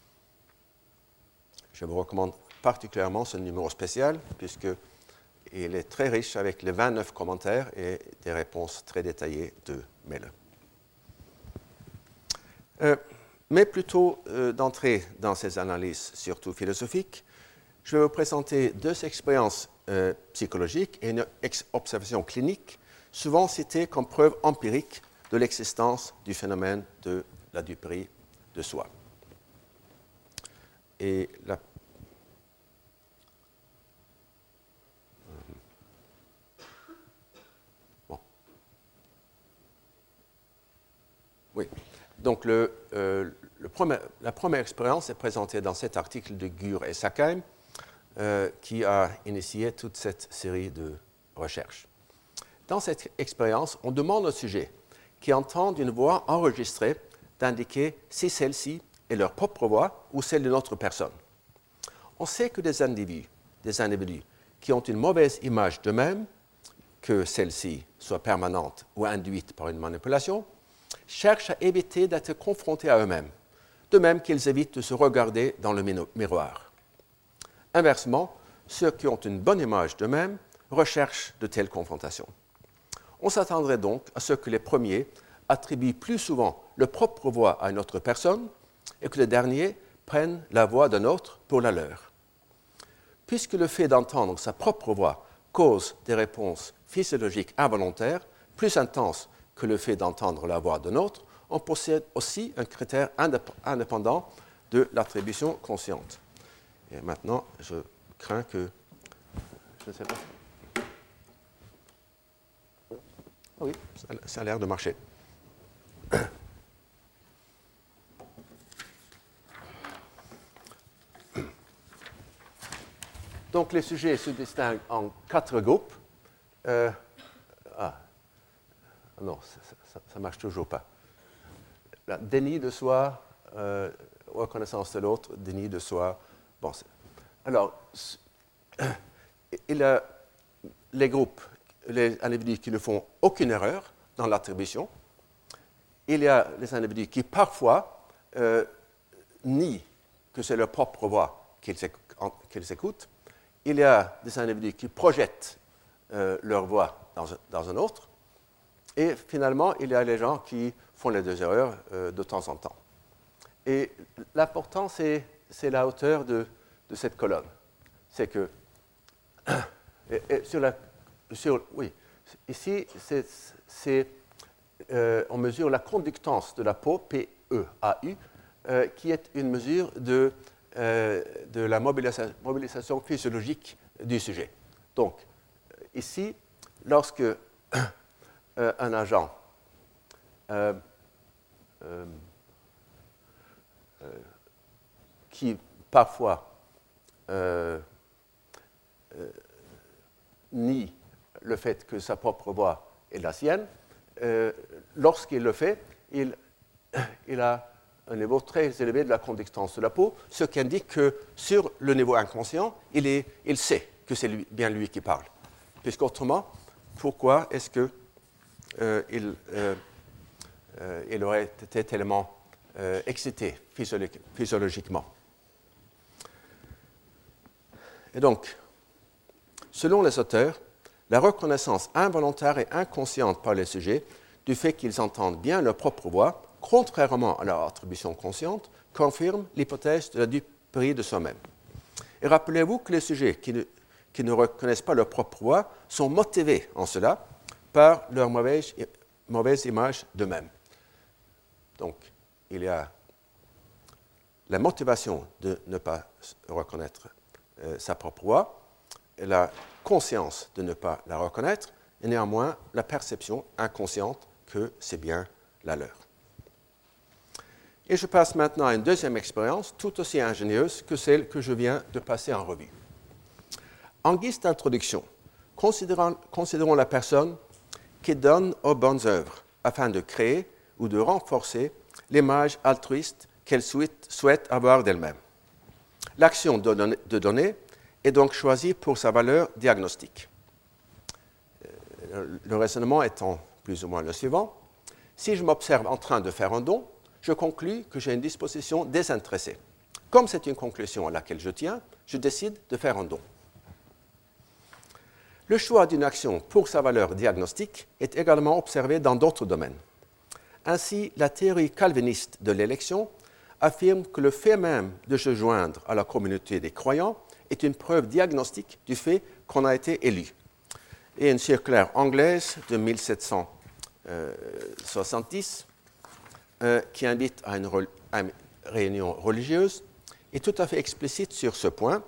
Je vous recommande particulièrement ce numéro spécial, puisqu'il est très riche avec les vingt-neuf commentaires et des réponses très détaillées de Mehler. Euh, mais plutôt euh, d'entrer dans ces analyses, surtout philosophiques, je vais vous présenter deux expériences euh, psychologiques et une ex- observation clinique, souvent citées comme preuve empirique de l'existence du phénomène de la duperie de soi. Et la Bon. Oui. Donc, le, euh, le premier, la première expérience est présentée dans cet article de Gur et Sackheim, euh, qui a initié toute cette série de recherches. Dans cette expérience, on demande au sujet qui entend une voix enregistrée d'indiquer si celle-ci est leur propre voix ou celle d'une autre personne. On sait que des individus, des individus qui ont une mauvaise image d'eux-mêmes que celle-ci soit permanente ou induite par une manipulation, cherchent à éviter d'être confrontés à eux-mêmes, de même qu'ils évitent de se regarder dans le miroir. Inversement, ceux qui ont une bonne image d'eux-mêmes recherchent de telles confrontations. On s'attendrait donc à ce que les premiers attribuent plus souvent leur propre voix à une autre personne et que les derniers prennent la voix d'un autre pour la leur. Puisque le fait d'entendre sa propre voix cause des réponses physiologiques involontaires plus intenses que le fait d'entendre la voix d'un autre, on possède aussi un critère indép- indépendant de l'attribution consciente. Et maintenant, je crains que... Je ne sais pas. Oui, ça, ça a l'air de marcher. Donc, les sujets se distinguent en quatre groupes. Euh, ah, non, ça ne marche toujours pas. La déni de soi, euh, reconnaissance de l'autre, déni de soi. Bon, alors, il y a les groupes, les individus qui ne font aucune erreur dans l'attribution. Il y a les individus qui, parfois, euh, nient que c'est leur propre voix qu'ils, qu'ils écoutent. Il y a des individus qui projettent euh, leur voix dans, dans un autre. Et finalement, il y a les gens qui font les deux erreurs euh, de temps en temps. Et l'important, c'est, c'est la hauteur de, de cette colonne. C'est que, et, et sur la, sur, oui, ici, c'est, c'est, euh, on mesure la conductance de la peau, P E A U, euh, qui est une mesure de... Euh, de la mobilisation, mobilisation physiologique du sujet. Donc, ici, lorsque euh, un agent euh, euh, euh, qui parfois euh, euh, nie le fait que sa propre voix est la sienne, euh, lorsqu'il le fait, il, il a un niveau très élevé de la conductance de la peau, ce qui indique que sur le niveau inconscient, il, est, il sait que c'est lui, bien lui qui parle. Puisqu'autrement, pourquoi est-ce qu'il euh, euh, euh, il aurait été tellement euh, excité physiologi- physiologiquement? Et donc, selon les auteurs, la reconnaissance involontaire et inconsciente par les sujets du fait qu'ils entendent bien leur propre voix, contrairement à leur attribution consciente, confirme l'hypothèse de la duperie de soi-même. Et rappelez-vous que les sujets qui ne, qui ne reconnaissent pas leur propre voix sont motivés en cela par leur mauvaise, mauvaise image d'eux-mêmes. Donc, il y a la motivation de ne pas reconnaître euh, sa propre voix, et la conscience de ne pas la reconnaître, et néanmoins la perception inconsciente que c'est bien la leur. Et je passe maintenant à une deuxième expérience, tout aussi ingénieuse que celle que je viens de passer en revue. En guise d'introduction, considérons, considérons la personne qui donne aux bonnes œuvres afin de créer ou de renforcer l'image altruiste qu'elle souhaite, souhaite avoir d'elle-même. L'action de donner, de donner est donc choisie pour sa valeur diagnostique. Le raisonnement étant plus ou moins le suivant. Si je m'observe en train de faire un don, je conclus que j'ai une disposition désintéressée. Comme c'est une conclusion à laquelle je tiens, je décide de faire un don. Le choix d'une action pour sa valeur diagnostique est également observé dans d'autres domaines. Ainsi, la théorie calviniste de l'élection affirme que le fait même de se joindre à la communauté des croyants est une preuve diagnostique du fait qu'on a été élu. Et une circulaire anglaise de mille sept cent soixante-dix Euh, qui invite à une, re- à une réunion religieuse, est tout à fait explicite sur ce point.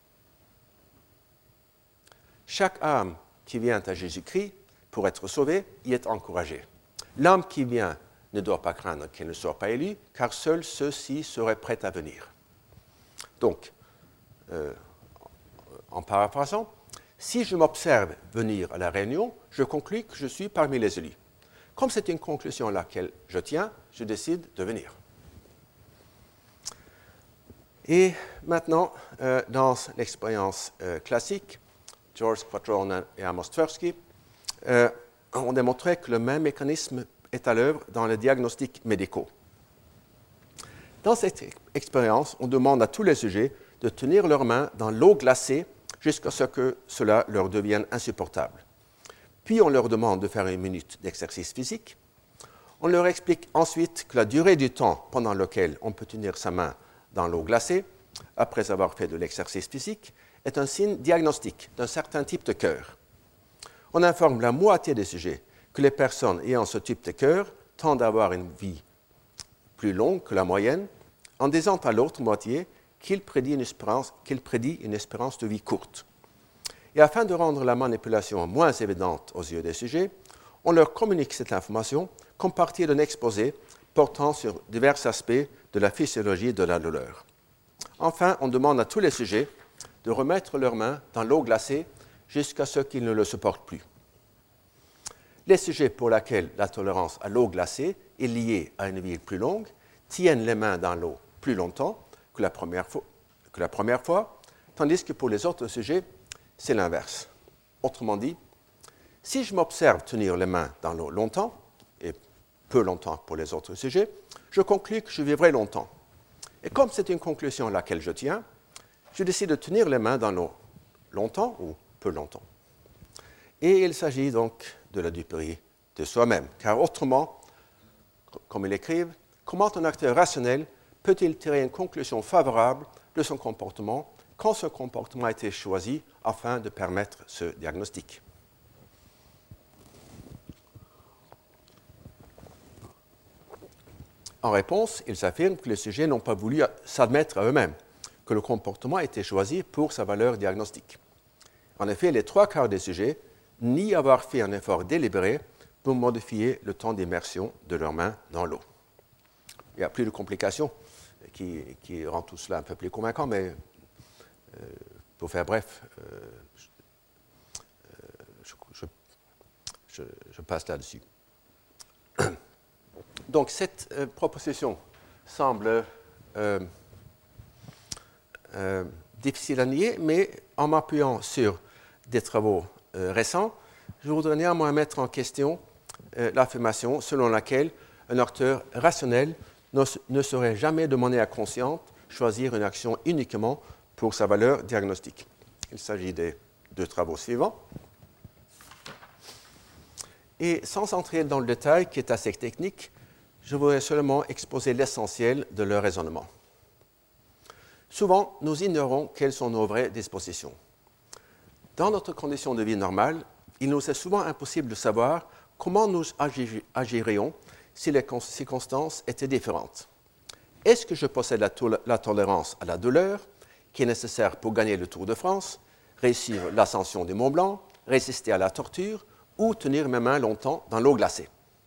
Chaque âme qui vient à Jésus-Christ pour être sauvée y est encouragée. L'âme qui vient ne doit pas craindre qu'elle ne soit pas élue, car seuls ceux-ci seraient prêts à venir. Donc, euh, en paraphrasant, si je m'observe venir à la réunion, je conclus que je suis parmi les élus. Comme c'est une conclusion à laquelle je tiens, je décide de venir. Et maintenant, euh, dans l'expérience euh, classique, George Quattrone et Amos Tversky euh, ont démontré que le même mécanisme est à l'œuvre dans les diagnostics médicaux. Dans cette expérience, on demande à tous les sujets de tenir leurs mains dans l'eau glacée jusqu'à ce que cela leur devienne insupportable. Puis on leur demande de faire une minute d'exercice physique. On leur explique ensuite que la durée du temps pendant lequel on peut tenir sa main dans l'eau glacée, après avoir fait de l'exercice physique, est un signe diagnostique d'un certain type de cœur. On informe la moitié des sujets que les personnes ayant ce type de cœur tendent à avoir une vie plus longue que la moyenne, en disant à l'autre moitié qu'il prédit une espérance, qu'il prédit une espérance de vie courte. Et afin de rendre la manipulation moins évidente aux yeux des sujets, on leur communique cette information comme partie d'un exposé portant sur divers aspects de la physiologie de la douleur. Enfin, on demande à tous les sujets de remettre leurs mains dans l'eau glacée jusqu'à ce qu'ils ne le supportent plus. Les sujets pour lesquels la tolérance à l'eau glacée est liée à une vie plus longue tiennent les mains dans l'eau plus longtemps que la première fois, que la première fois, tandis que pour les autres sujets, c'est l'inverse. Autrement dit, si je m'observe tenir les mains dans l'eau longtemps, et peu longtemps pour les autres sujets, je conclus que je vivrai longtemps. Et comme c'est une conclusion à laquelle je tiens, je décide de tenir les mains dans l'eau longtemps ou peu longtemps. Et il s'agit donc de la duperie de soi-même, car autrement, comme ils écrivent, comment un acteur rationnel peut-il tirer une conclusion favorable de son comportement quand ce comportement a été choisi afin de permettre ce diagnostic? En réponse, ils affirment que les sujets n'ont pas voulu s'admettre à eux-mêmes que le comportement a été choisi pour sa valeur diagnostique. En effet, les trois quarts des sujets nient avoir fait un effort délibéré pour modifier le temps d'immersion de leurs mains dans l'eau. Il n'y a plus de complications qui, qui rendent tout cela un peu plus convaincant, mais euh, pour faire bref, euh, je, je, je, je passe là-dessus. Donc, cette euh, proposition semble euh, euh, difficile à nier, mais en m'appuyant sur des travaux euh, récents, je voudrais néanmoins mettre en question euh, l'affirmation selon laquelle un acteur rationnel ne, ne saurait jamais de manière consciente choisir une action uniquement pour sa valeur diagnostique. Il s'agit des deux travaux suivants. Et sans entrer dans le détail, qui est assez technique, je voudrais seulement exposer l'essentiel de leur raisonnement. Souvent, nous ignorons quelles sont nos vraies dispositions. Dans notre condition de vie normale, il nous est souvent impossible de savoir comment nous agirions si les circonstances étaient différentes. Est-ce que je possède la, to- la tolérance à la douleur qui est nécessaire pour gagner le Tour de France, réussir l'ascension du Mont Blanc, résister à la torture ou tenir mes mains longtemps dans l'eau glacée?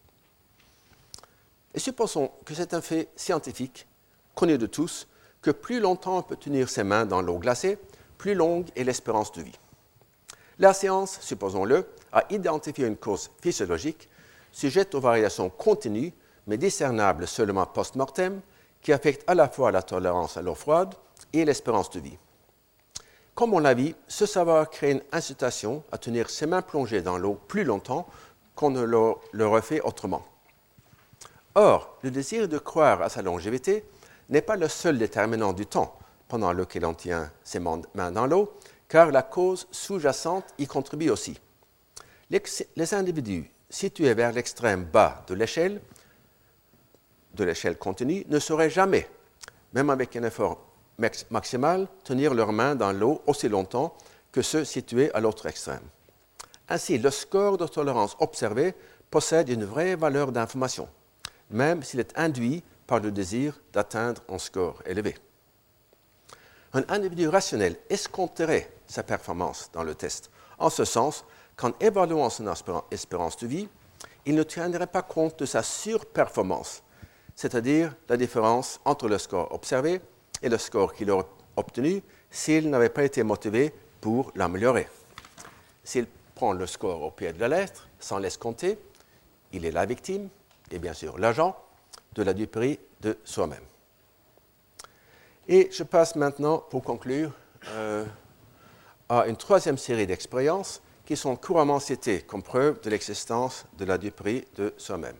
Et supposons que c'est un fait scientifique, connu de tous, que plus longtemps on peut tenir ses mains dans l'eau glacée, plus longue est l'espérance de vie. La science, supposons-le, a identifié une cause physiologique sujette aux variations continues, mais discernables seulement post-mortem, qui affecte à la fois la tolérance à l'eau froide et l'espérance de vie. Comme on l'a vu, ce savoir crée une incitation à tenir ses mains plongées dans l'eau plus longtemps qu'on ne l'aurait fait autrement. Or, le désir de croire à sa longévité n'est pas le seul déterminant du temps pendant lequel on tient ses mains dans l'eau, car la cause sous-jacente y contribue aussi. Les, les individus situés vers l'extrême bas de l'échelle, de l'échelle continue, ne sauraient jamais, même avec un effort maximal, tenir leurs mains dans l'eau aussi longtemps que ceux situés à l'autre extrême. Ainsi, le score de tolérance observé possède une vraie valeur d'information, même s'il est induit par le désir d'atteindre un score élevé. Un individu rationnel escompterait sa performance dans le test, en ce sens qu'en évaluant son espérance de vie, il ne tiendrait pas compte de sa surperformance, c'est-à-dire la différence entre le score observé et le score qu'il aurait obtenu s'il n'avait pas été motivé pour l'améliorer. S'il prend le score au pied de la lettre, sans l'escompter, il est la victime, et bien sûr l'agent, de la duperie de soi-même. Et je passe maintenant, pour conclure, euh, à une troisième série d'expériences qui sont couramment cités comme preuve de l'existence de la duperie de soi-même.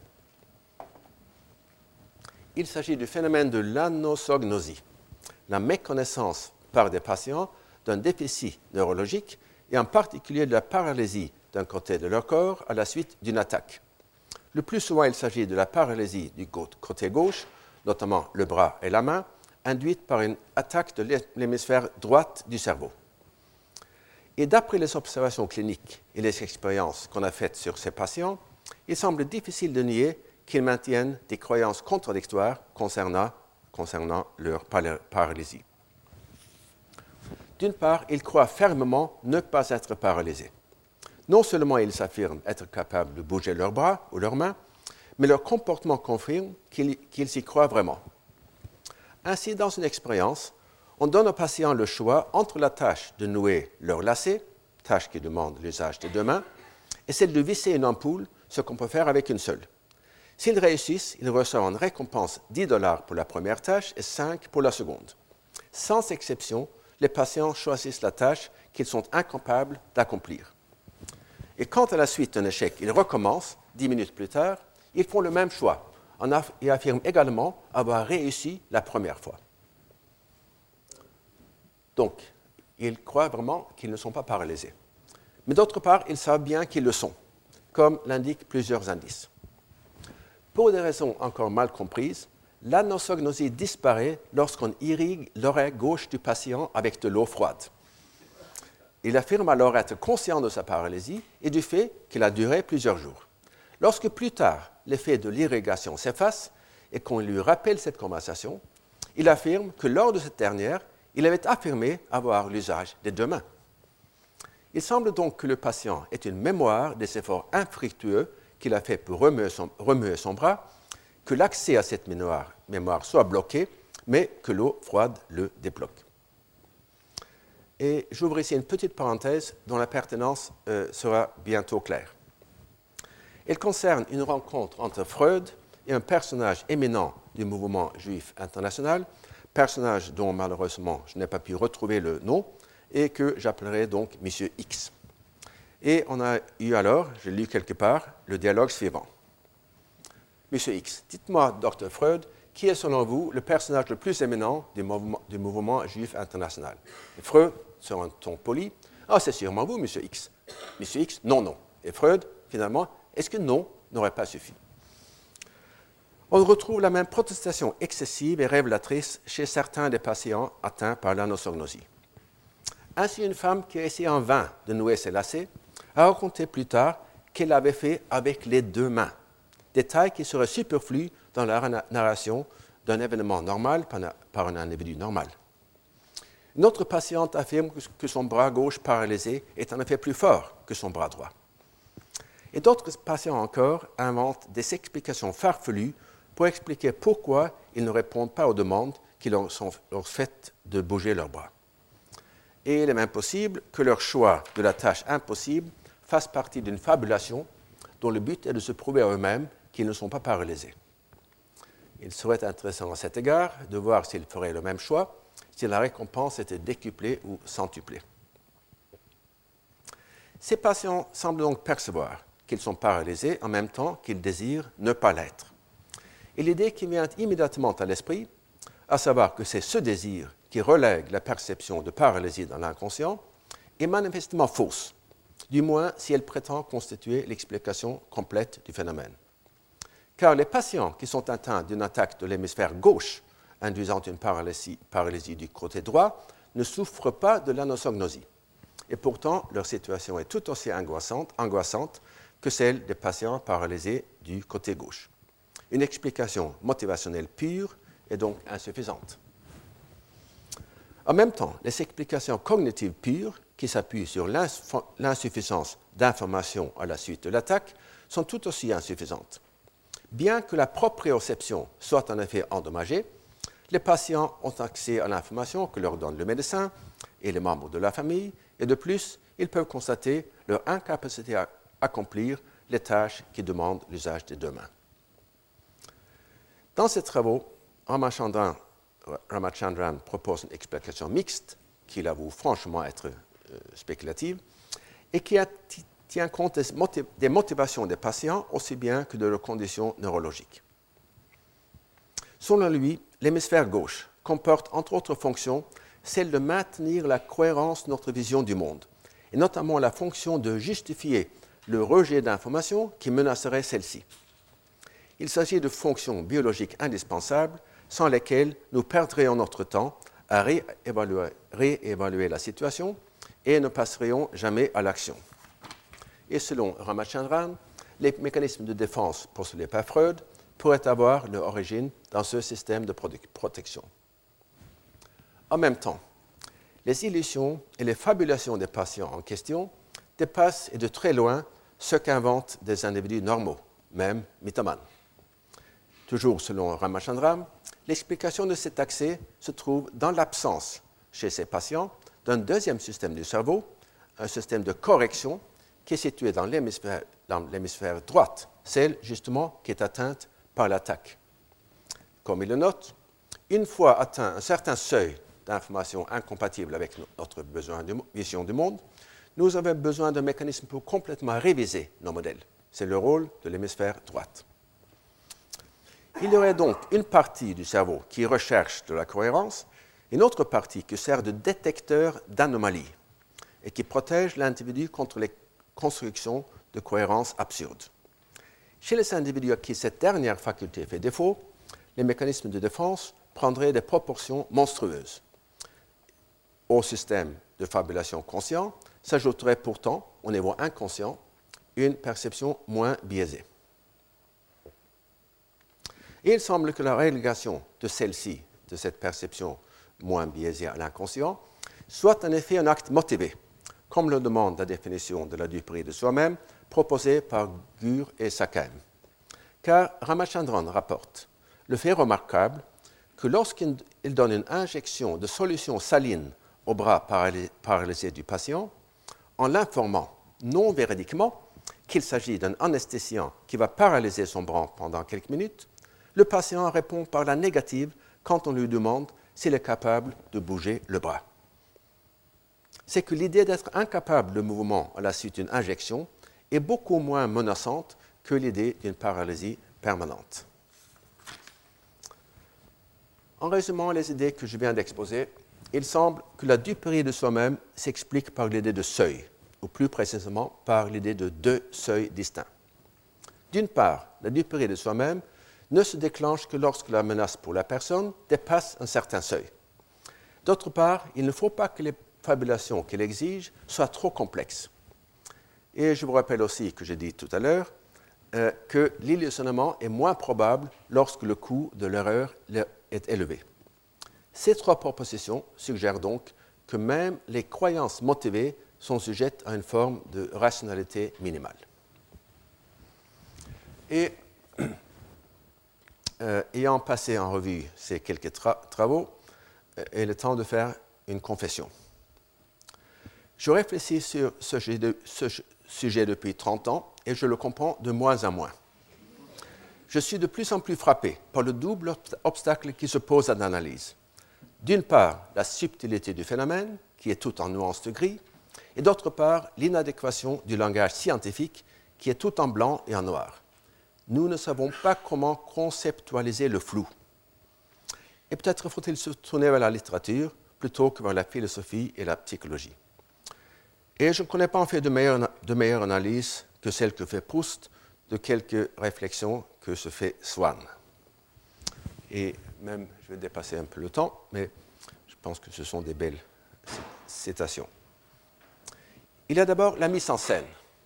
Il s'agit du phénomène de l'anosognosie, la méconnaissance par des patients d'un déficit neurologique et en particulier de la paralysie d'un côté de leur corps à la suite d'une attaque. Le plus souvent, il s'agit de la paralysie du côté gauche, notamment le bras et la main, induite par une attaque de l'hémisphère droite du cerveau. Et d'après les observations cliniques et les expériences qu'on a faites sur ces patients, il semble difficile de nier qu'ils maintiennent des croyances contradictoires concernant, concernant leur paralysie. D'une part, ils croient fermement ne pas être paralysés. Non seulement ils s'affirment être capables de bouger leurs bras ou leurs mains, mais leur comportement confirme qu'ils, qu'ils y croient vraiment. Ainsi, dans une expérience, on donne aux patients le choix entre la tâche de nouer leur lacet, tâche qui demande l'usage des deux mains, et celle de visser une ampoule, ce qu'on peut faire avec une seule. S'ils réussissent, ils reçoivent en récompense dix dollars pour la première tâche et cinq pour la seconde. Sans exception, les patients choisissent la tâche qu'ils sont incapables d'accomplir. Et quand à la suite d'un échec, ils recommencent, dix minutes plus tard, ils font le même choix et affirment également avoir réussi la première fois. Donc, ils croient vraiment qu'ils ne sont pas paralysés. Mais d'autre part, ils savent bien qu'ils le sont, comme l'indiquent plusieurs indices. Pour des raisons encore mal comprises, l'anosognosie disparaît lorsqu'on irrigue l'oreille gauche du patient avec de l'eau froide. Il affirme alors être conscient de sa paralysie et du fait qu'elle a duré plusieurs jours. Lorsque plus tard, l'effet de l'irrigation s'efface et qu'on lui rappelle cette conversation, il affirme que lors de cette dernière, il avait affirmé avoir l'usage des deux mains. Il semble donc que le patient ait une mémoire des efforts infructueux qu'il a fait pour remuer son, remuer son bras, que l'accès à cette mémoire, mémoire soit bloqué, mais que l'eau froide le débloque. Et j'ouvre ici une petite parenthèse dont la pertinence euh, sera bientôt claire. Elle concerne une rencontre entre Freud et un personnage éminent du mouvement juif international, personnage dont malheureusement je n'ai pas pu retrouver le nom et que j'appellerai donc M. X. Et on a eu alors, j'ai lu quelque part, le dialogue suivant. M. X, dites-moi, docteur Freud, qui est selon vous le personnage le plus éminent du mouvement, du mouvement juif international? Et Freud, sur un ton poli, ah, c'est sûrement vous, M. X. M. X, non, non. Et Freud, finalement, est-ce que non n'aurait pas suffi? On retrouve la même protestation excessive et révélatrice chez certains des patients atteints par l'anosognosie. Ainsi, une femme qui a essayé en vain de nouer ses lacets a raconté plus tard qu'elle l'avait fait avec les deux mains, détail qui serait superflu dans la narration d'un événement normal par un individu normal. Une autre patiente affirme que son bras gauche paralysé est en effet plus fort que son bras droit. Et d'autres patients encore inventent des explications farfelues pour expliquer pourquoi ils ne répondent pas aux demandes qui leur sont faites de bouger leurs bras. Et il est même possible que leur choix de la tâche impossible fasse partie d'une fabulation dont le but est de se prouver à eux-mêmes qu'ils ne sont pas paralysés. Il serait intéressant à cet égard de voir s'ils feraient le même choix si la récompense était décuplée ou centuplée. Ces patients semblent donc percevoir qu'ils sont paralysés en même temps qu'ils désirent ne pas l'être. Et l'idée qui vient immédiatement à l'esprit, à savoir que c'est ce désir qui relègue la perception de paralysie dans l'inconscient, est manifestement fausse, du moins si elle prétend constituer l'explication complète du phénomène. Car les patients qui sont atteints d'une attaque de l'hémisphère gauche induisant une paralysie, paralysie du côté droit ne souffrent pas de l'anosognosie. Et pourtant, leur situation est tout aussi angoissante, angoissante que celle des patients paralysés du côté gauche. Une explication motivationnelle pure est donc insuffisante. En même temps, les explications cognitives pures, qui s'appuient sur l'insuffisance d'informations à la suite de l'attaque, sont tout aussi insuffisantes. Bien que la proprioception soit en effet endommagée, les patients ont accès à l'information que leur donne le médecin et les membres de la famille, et de plus, ils peuvent constater leur incapacité à accomplir les tâches qui demandent l'usage des deux mains. Dans ces travaux, Ramachandran, Ramachandran propose une explication mixte, qu'il avoue franchement être euh, spéculative. et qui a, tient compte des, motiv- des motivations des patients aussi bien que de leurs conditions neurologiques. Selon lui, l'hémisphère gauche comporte entre autres fonctions celle de maintenir la cohérence de notre vision du monde, et notamment la fonction de justifier le rejet d'informations qui menacerait celle-ci. Il s'agit de fonctions biologiques indispensables sans lesquelles nous perdrions notre temps à réévaluer, réévaluer la situation et ne passerions jamais à l'action. Et selon Ramachandran, les mécanismes de défense postulés par Freud pourraient avoir leur origine dans ce système de protection. En même temps, les illusions et les fabulations des patients en question dépassent et de très loin ce qu'inventent des individus normaux, même mythomanes. Toujours selon Ramachandran, l'explication de cet accès se trouve dans l'absence, chez ces patients, d'un deuxième système du cerveau, un système de correction qui est situé dans l'hémisphère, dans l'hémisphère droite, celle justement qui est atteinte par l'attaque. Comme il le note, une fois atteint un certain seuil d'informations incompatibles avec notre besoin de vision du monde, nous avons besoin d'un mécanisme pour complètement réviser nos modèles. C'est le rôle de l'hémisphère droite. Il y aurait donc une partie du cerveau qui recherche de la cohérence, et une autre partie qui sert de détecteur d'anomalies et qui protège l'individu contre les constructions de cohérence absurdes. Chez les individus à qui cette dernière faculté fait défaut, les mécanismes de défense prendraient des proportions monstrueuses. Au système de fabulation conscient s'ajouterait pourtant, au niveau inconscient, une perception moins biaisée. Et il semble que la relégation de celle-ci, de cette perception moins biaisée à l'inconscient, soit en effet un acte motivé, comme le demande la définition de la duperie de soi-même proposée par Gur et Sakem. Car Ramachandran rapporte le fait remarquable que lorsqu'il donne une injection de solution saline au bras paralysé du patient, en l'informant non véridiquement qu'il s'agit d'un anesthésiant qui va paralyser son bras pendant quelques minutes, le patient répond par la négative quand on lui demande s'il est capable de bouger le bras. C'est que l'idée d'être incapable de mouvement à la suite d'une injection est beaucoup moins menaçante que l'idée d'une paralysie permanente. En résumant les idées que je viens d'exposer, il semble que la duperie de soi-même s'explique par l'idée de seuil, ou plus précisément par l'idée de deux seuils distincts. D'une part, la duperie de soi-même ne se déclenche que lorsque la menace pour la personne dépasse un certain seuil. D'autre part, il ne faut pas que les fabulations qu'elle exige soient trop complexes. Et je vous rappelle aussi que j'ai dit tout à l'heure euh, que l'illusionnement est moins probable lorsque le coût de l'erreur est élevé. Ces trois propositions suggèrent donc que même les croyances motivées sont sujettes à une forme de rationalité minimale. Et euh, ayant passé en revue ces quelques tra- travaux, euh, il est temps de faire une confession. Je réfléchis sur ce sujet, de, ce sujet depuis trente ans et je le comprends de moins en moins. Je suis de plus en plus frappé par le double obstacle qui se pose à l'analyse. D'une part, la subtilité du phénomène, qui est tout en nuances de gris, et d'autre part, l'inadéquation du langage scientifique, qui est tout en blanc et en noir. Nous ne savons pas comment conceptualiser le flou. Et peut-être faut-il se tourner vers la littérature plutôt que vers la philosophie et la psychologie. Et je ne connais pas en fait de meilleure, de meilleure analyse que celle que fait Proust de quelques réflexions que se fait Swann. Et même, je vais dépasser un peu le temps, mais je pense que ce sont des belles citations. Il y a d'abord la mise en scène.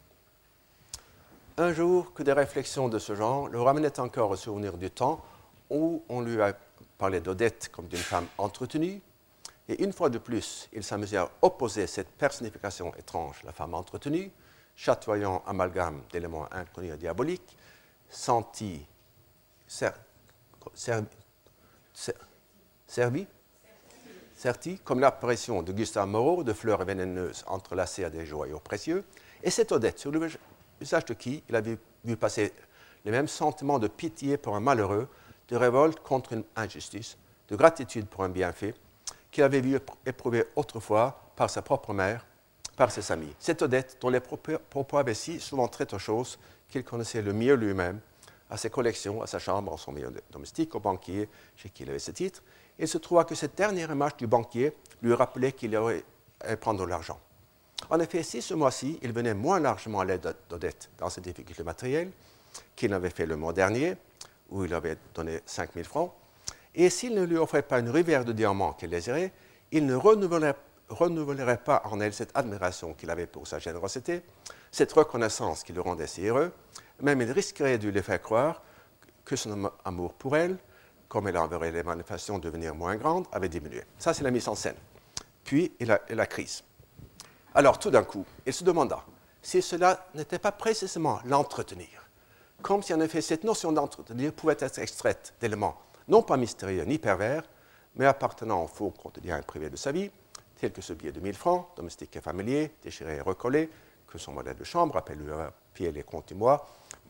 Un jour que des réflexions de ce genre le ramenaient encore au souvenir du temps où on lui a parlé d'Odette comme d'une femme entretenue, et une fois de plus, il s'amusait à opposer cette personnification étrange, la femme entretenue, chatoyant amalgame d'éléments inconnus et diaboliques, senti, ser, ser, ser, servi, serti, comme l'apparition de Gustave Moreau de fleurs vénéneuses entrelacées à des joyaux précieux, et cette Odette, sur le visage de qui il avait vu passer les mêmes sentiments de pitié pour un malheureux, de révolte contre une injustice, de gratitude pour un bienfait, qu'il avait vu éprouver autrefois par sa propre mère, par ses amis. Cette Odette, dont les propos avaient si souvent trait aux choses qu'il connaissait le mieux lui-même, à ses collections, à sa chambre, à son milieu domestique, au banquier chez qui il avait ses titres, il se trouva que cette dernière image du banquier lui rappelait qu'il aurait à prendre de l'argent. En effet, si ce mois-ci, il venait moins largement à l'aide d'Odette dans ses difficultés matérielles qu'il n'avait fait le mois dernier, où il avait donné cinq mille francs, et s'il ne lui offrait pas une rivière de diamants qu'elle désirait, il ne renouvellerait, renouvellerait pas en elle cette admiration qu'il avait pour sa générosité, cette reconnaissance qui le rendait si heureux, même il risquerait de lui faire croire que son amour pour elle, comme elle enverrait les manifestations devenir moins grandes, avait diminué. Ça, c'est la mise en scène. Puis, il a, la crise. Alors, tout d'un coup, il se demanda si cela n'était pas précisément l'entretenir, comme si en effet cette notion d'entretenir pouvait être extraite d'éléments non pas mystérieux ni pervers, mais appartenant au faux quotidien privé de sa vie, tels que ce billet de mille francs, domestique et familier, déchiré et recollé, que son modèle de chambre appelle lui pied les comptes du mois,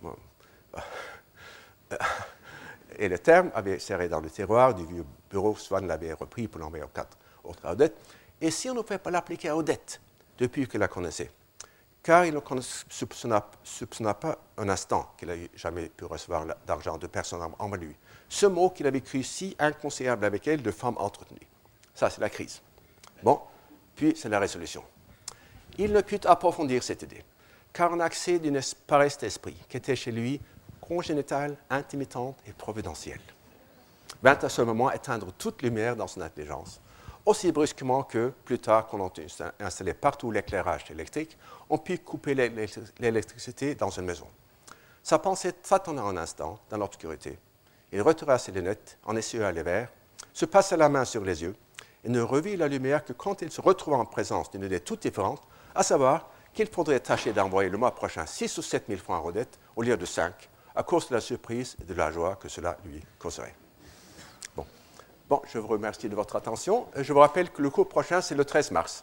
et le terme avait serré dans le tiroir du vieux bureau, Swann l'avait repris pour l'envoyer aux quatre autres à Odette. Et si on ne pouvait pas l'appliquer à Odette depuis qu'il la connaissait, car il ne soupçonna, soupçonna pas un instant qu'il n'ait jamais pu recevoir d'argent de personne envers lui. Ce mot qu'il avait cru si inconciliable avec elle de femme entretenue. Ça, c'est la crise. Bon, puis c'est la résolution. Il ne put approfondir cette idée, car un accès d'une paresse d'esprit qui était chez lui congénitale, intermittente et providentielle vint à ce moment éteindre toute lumière dans son intelligence, aussi brusquement que, plus tard, qu'on a installé partout l'éclairage électrique, on put couper l'électricité dans une maison. Sa pensée tâtonna un instant dans l'obscurité. Il retira ses lunettes, en essuya les verres, se passa la main sur les yeux et ne revit la lumière que quand il se retrouva en présence d'une idée toute différente, à savoir qu'il faudrait tâcher d'envoyer le mois prochain six ou sept mille francs à Odette au lieu de cinq, à cause de la surprise et de la joie que cela lui causerait. Bon, bon je vous remercie de votre attention. Je vous rappelle que le cours prochain, c'est le treize mars.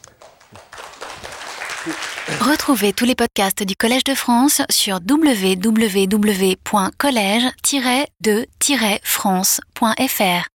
Retrouvez tous les podcasts du Collège de France sur w w w point collège tiret de tiret france point f r.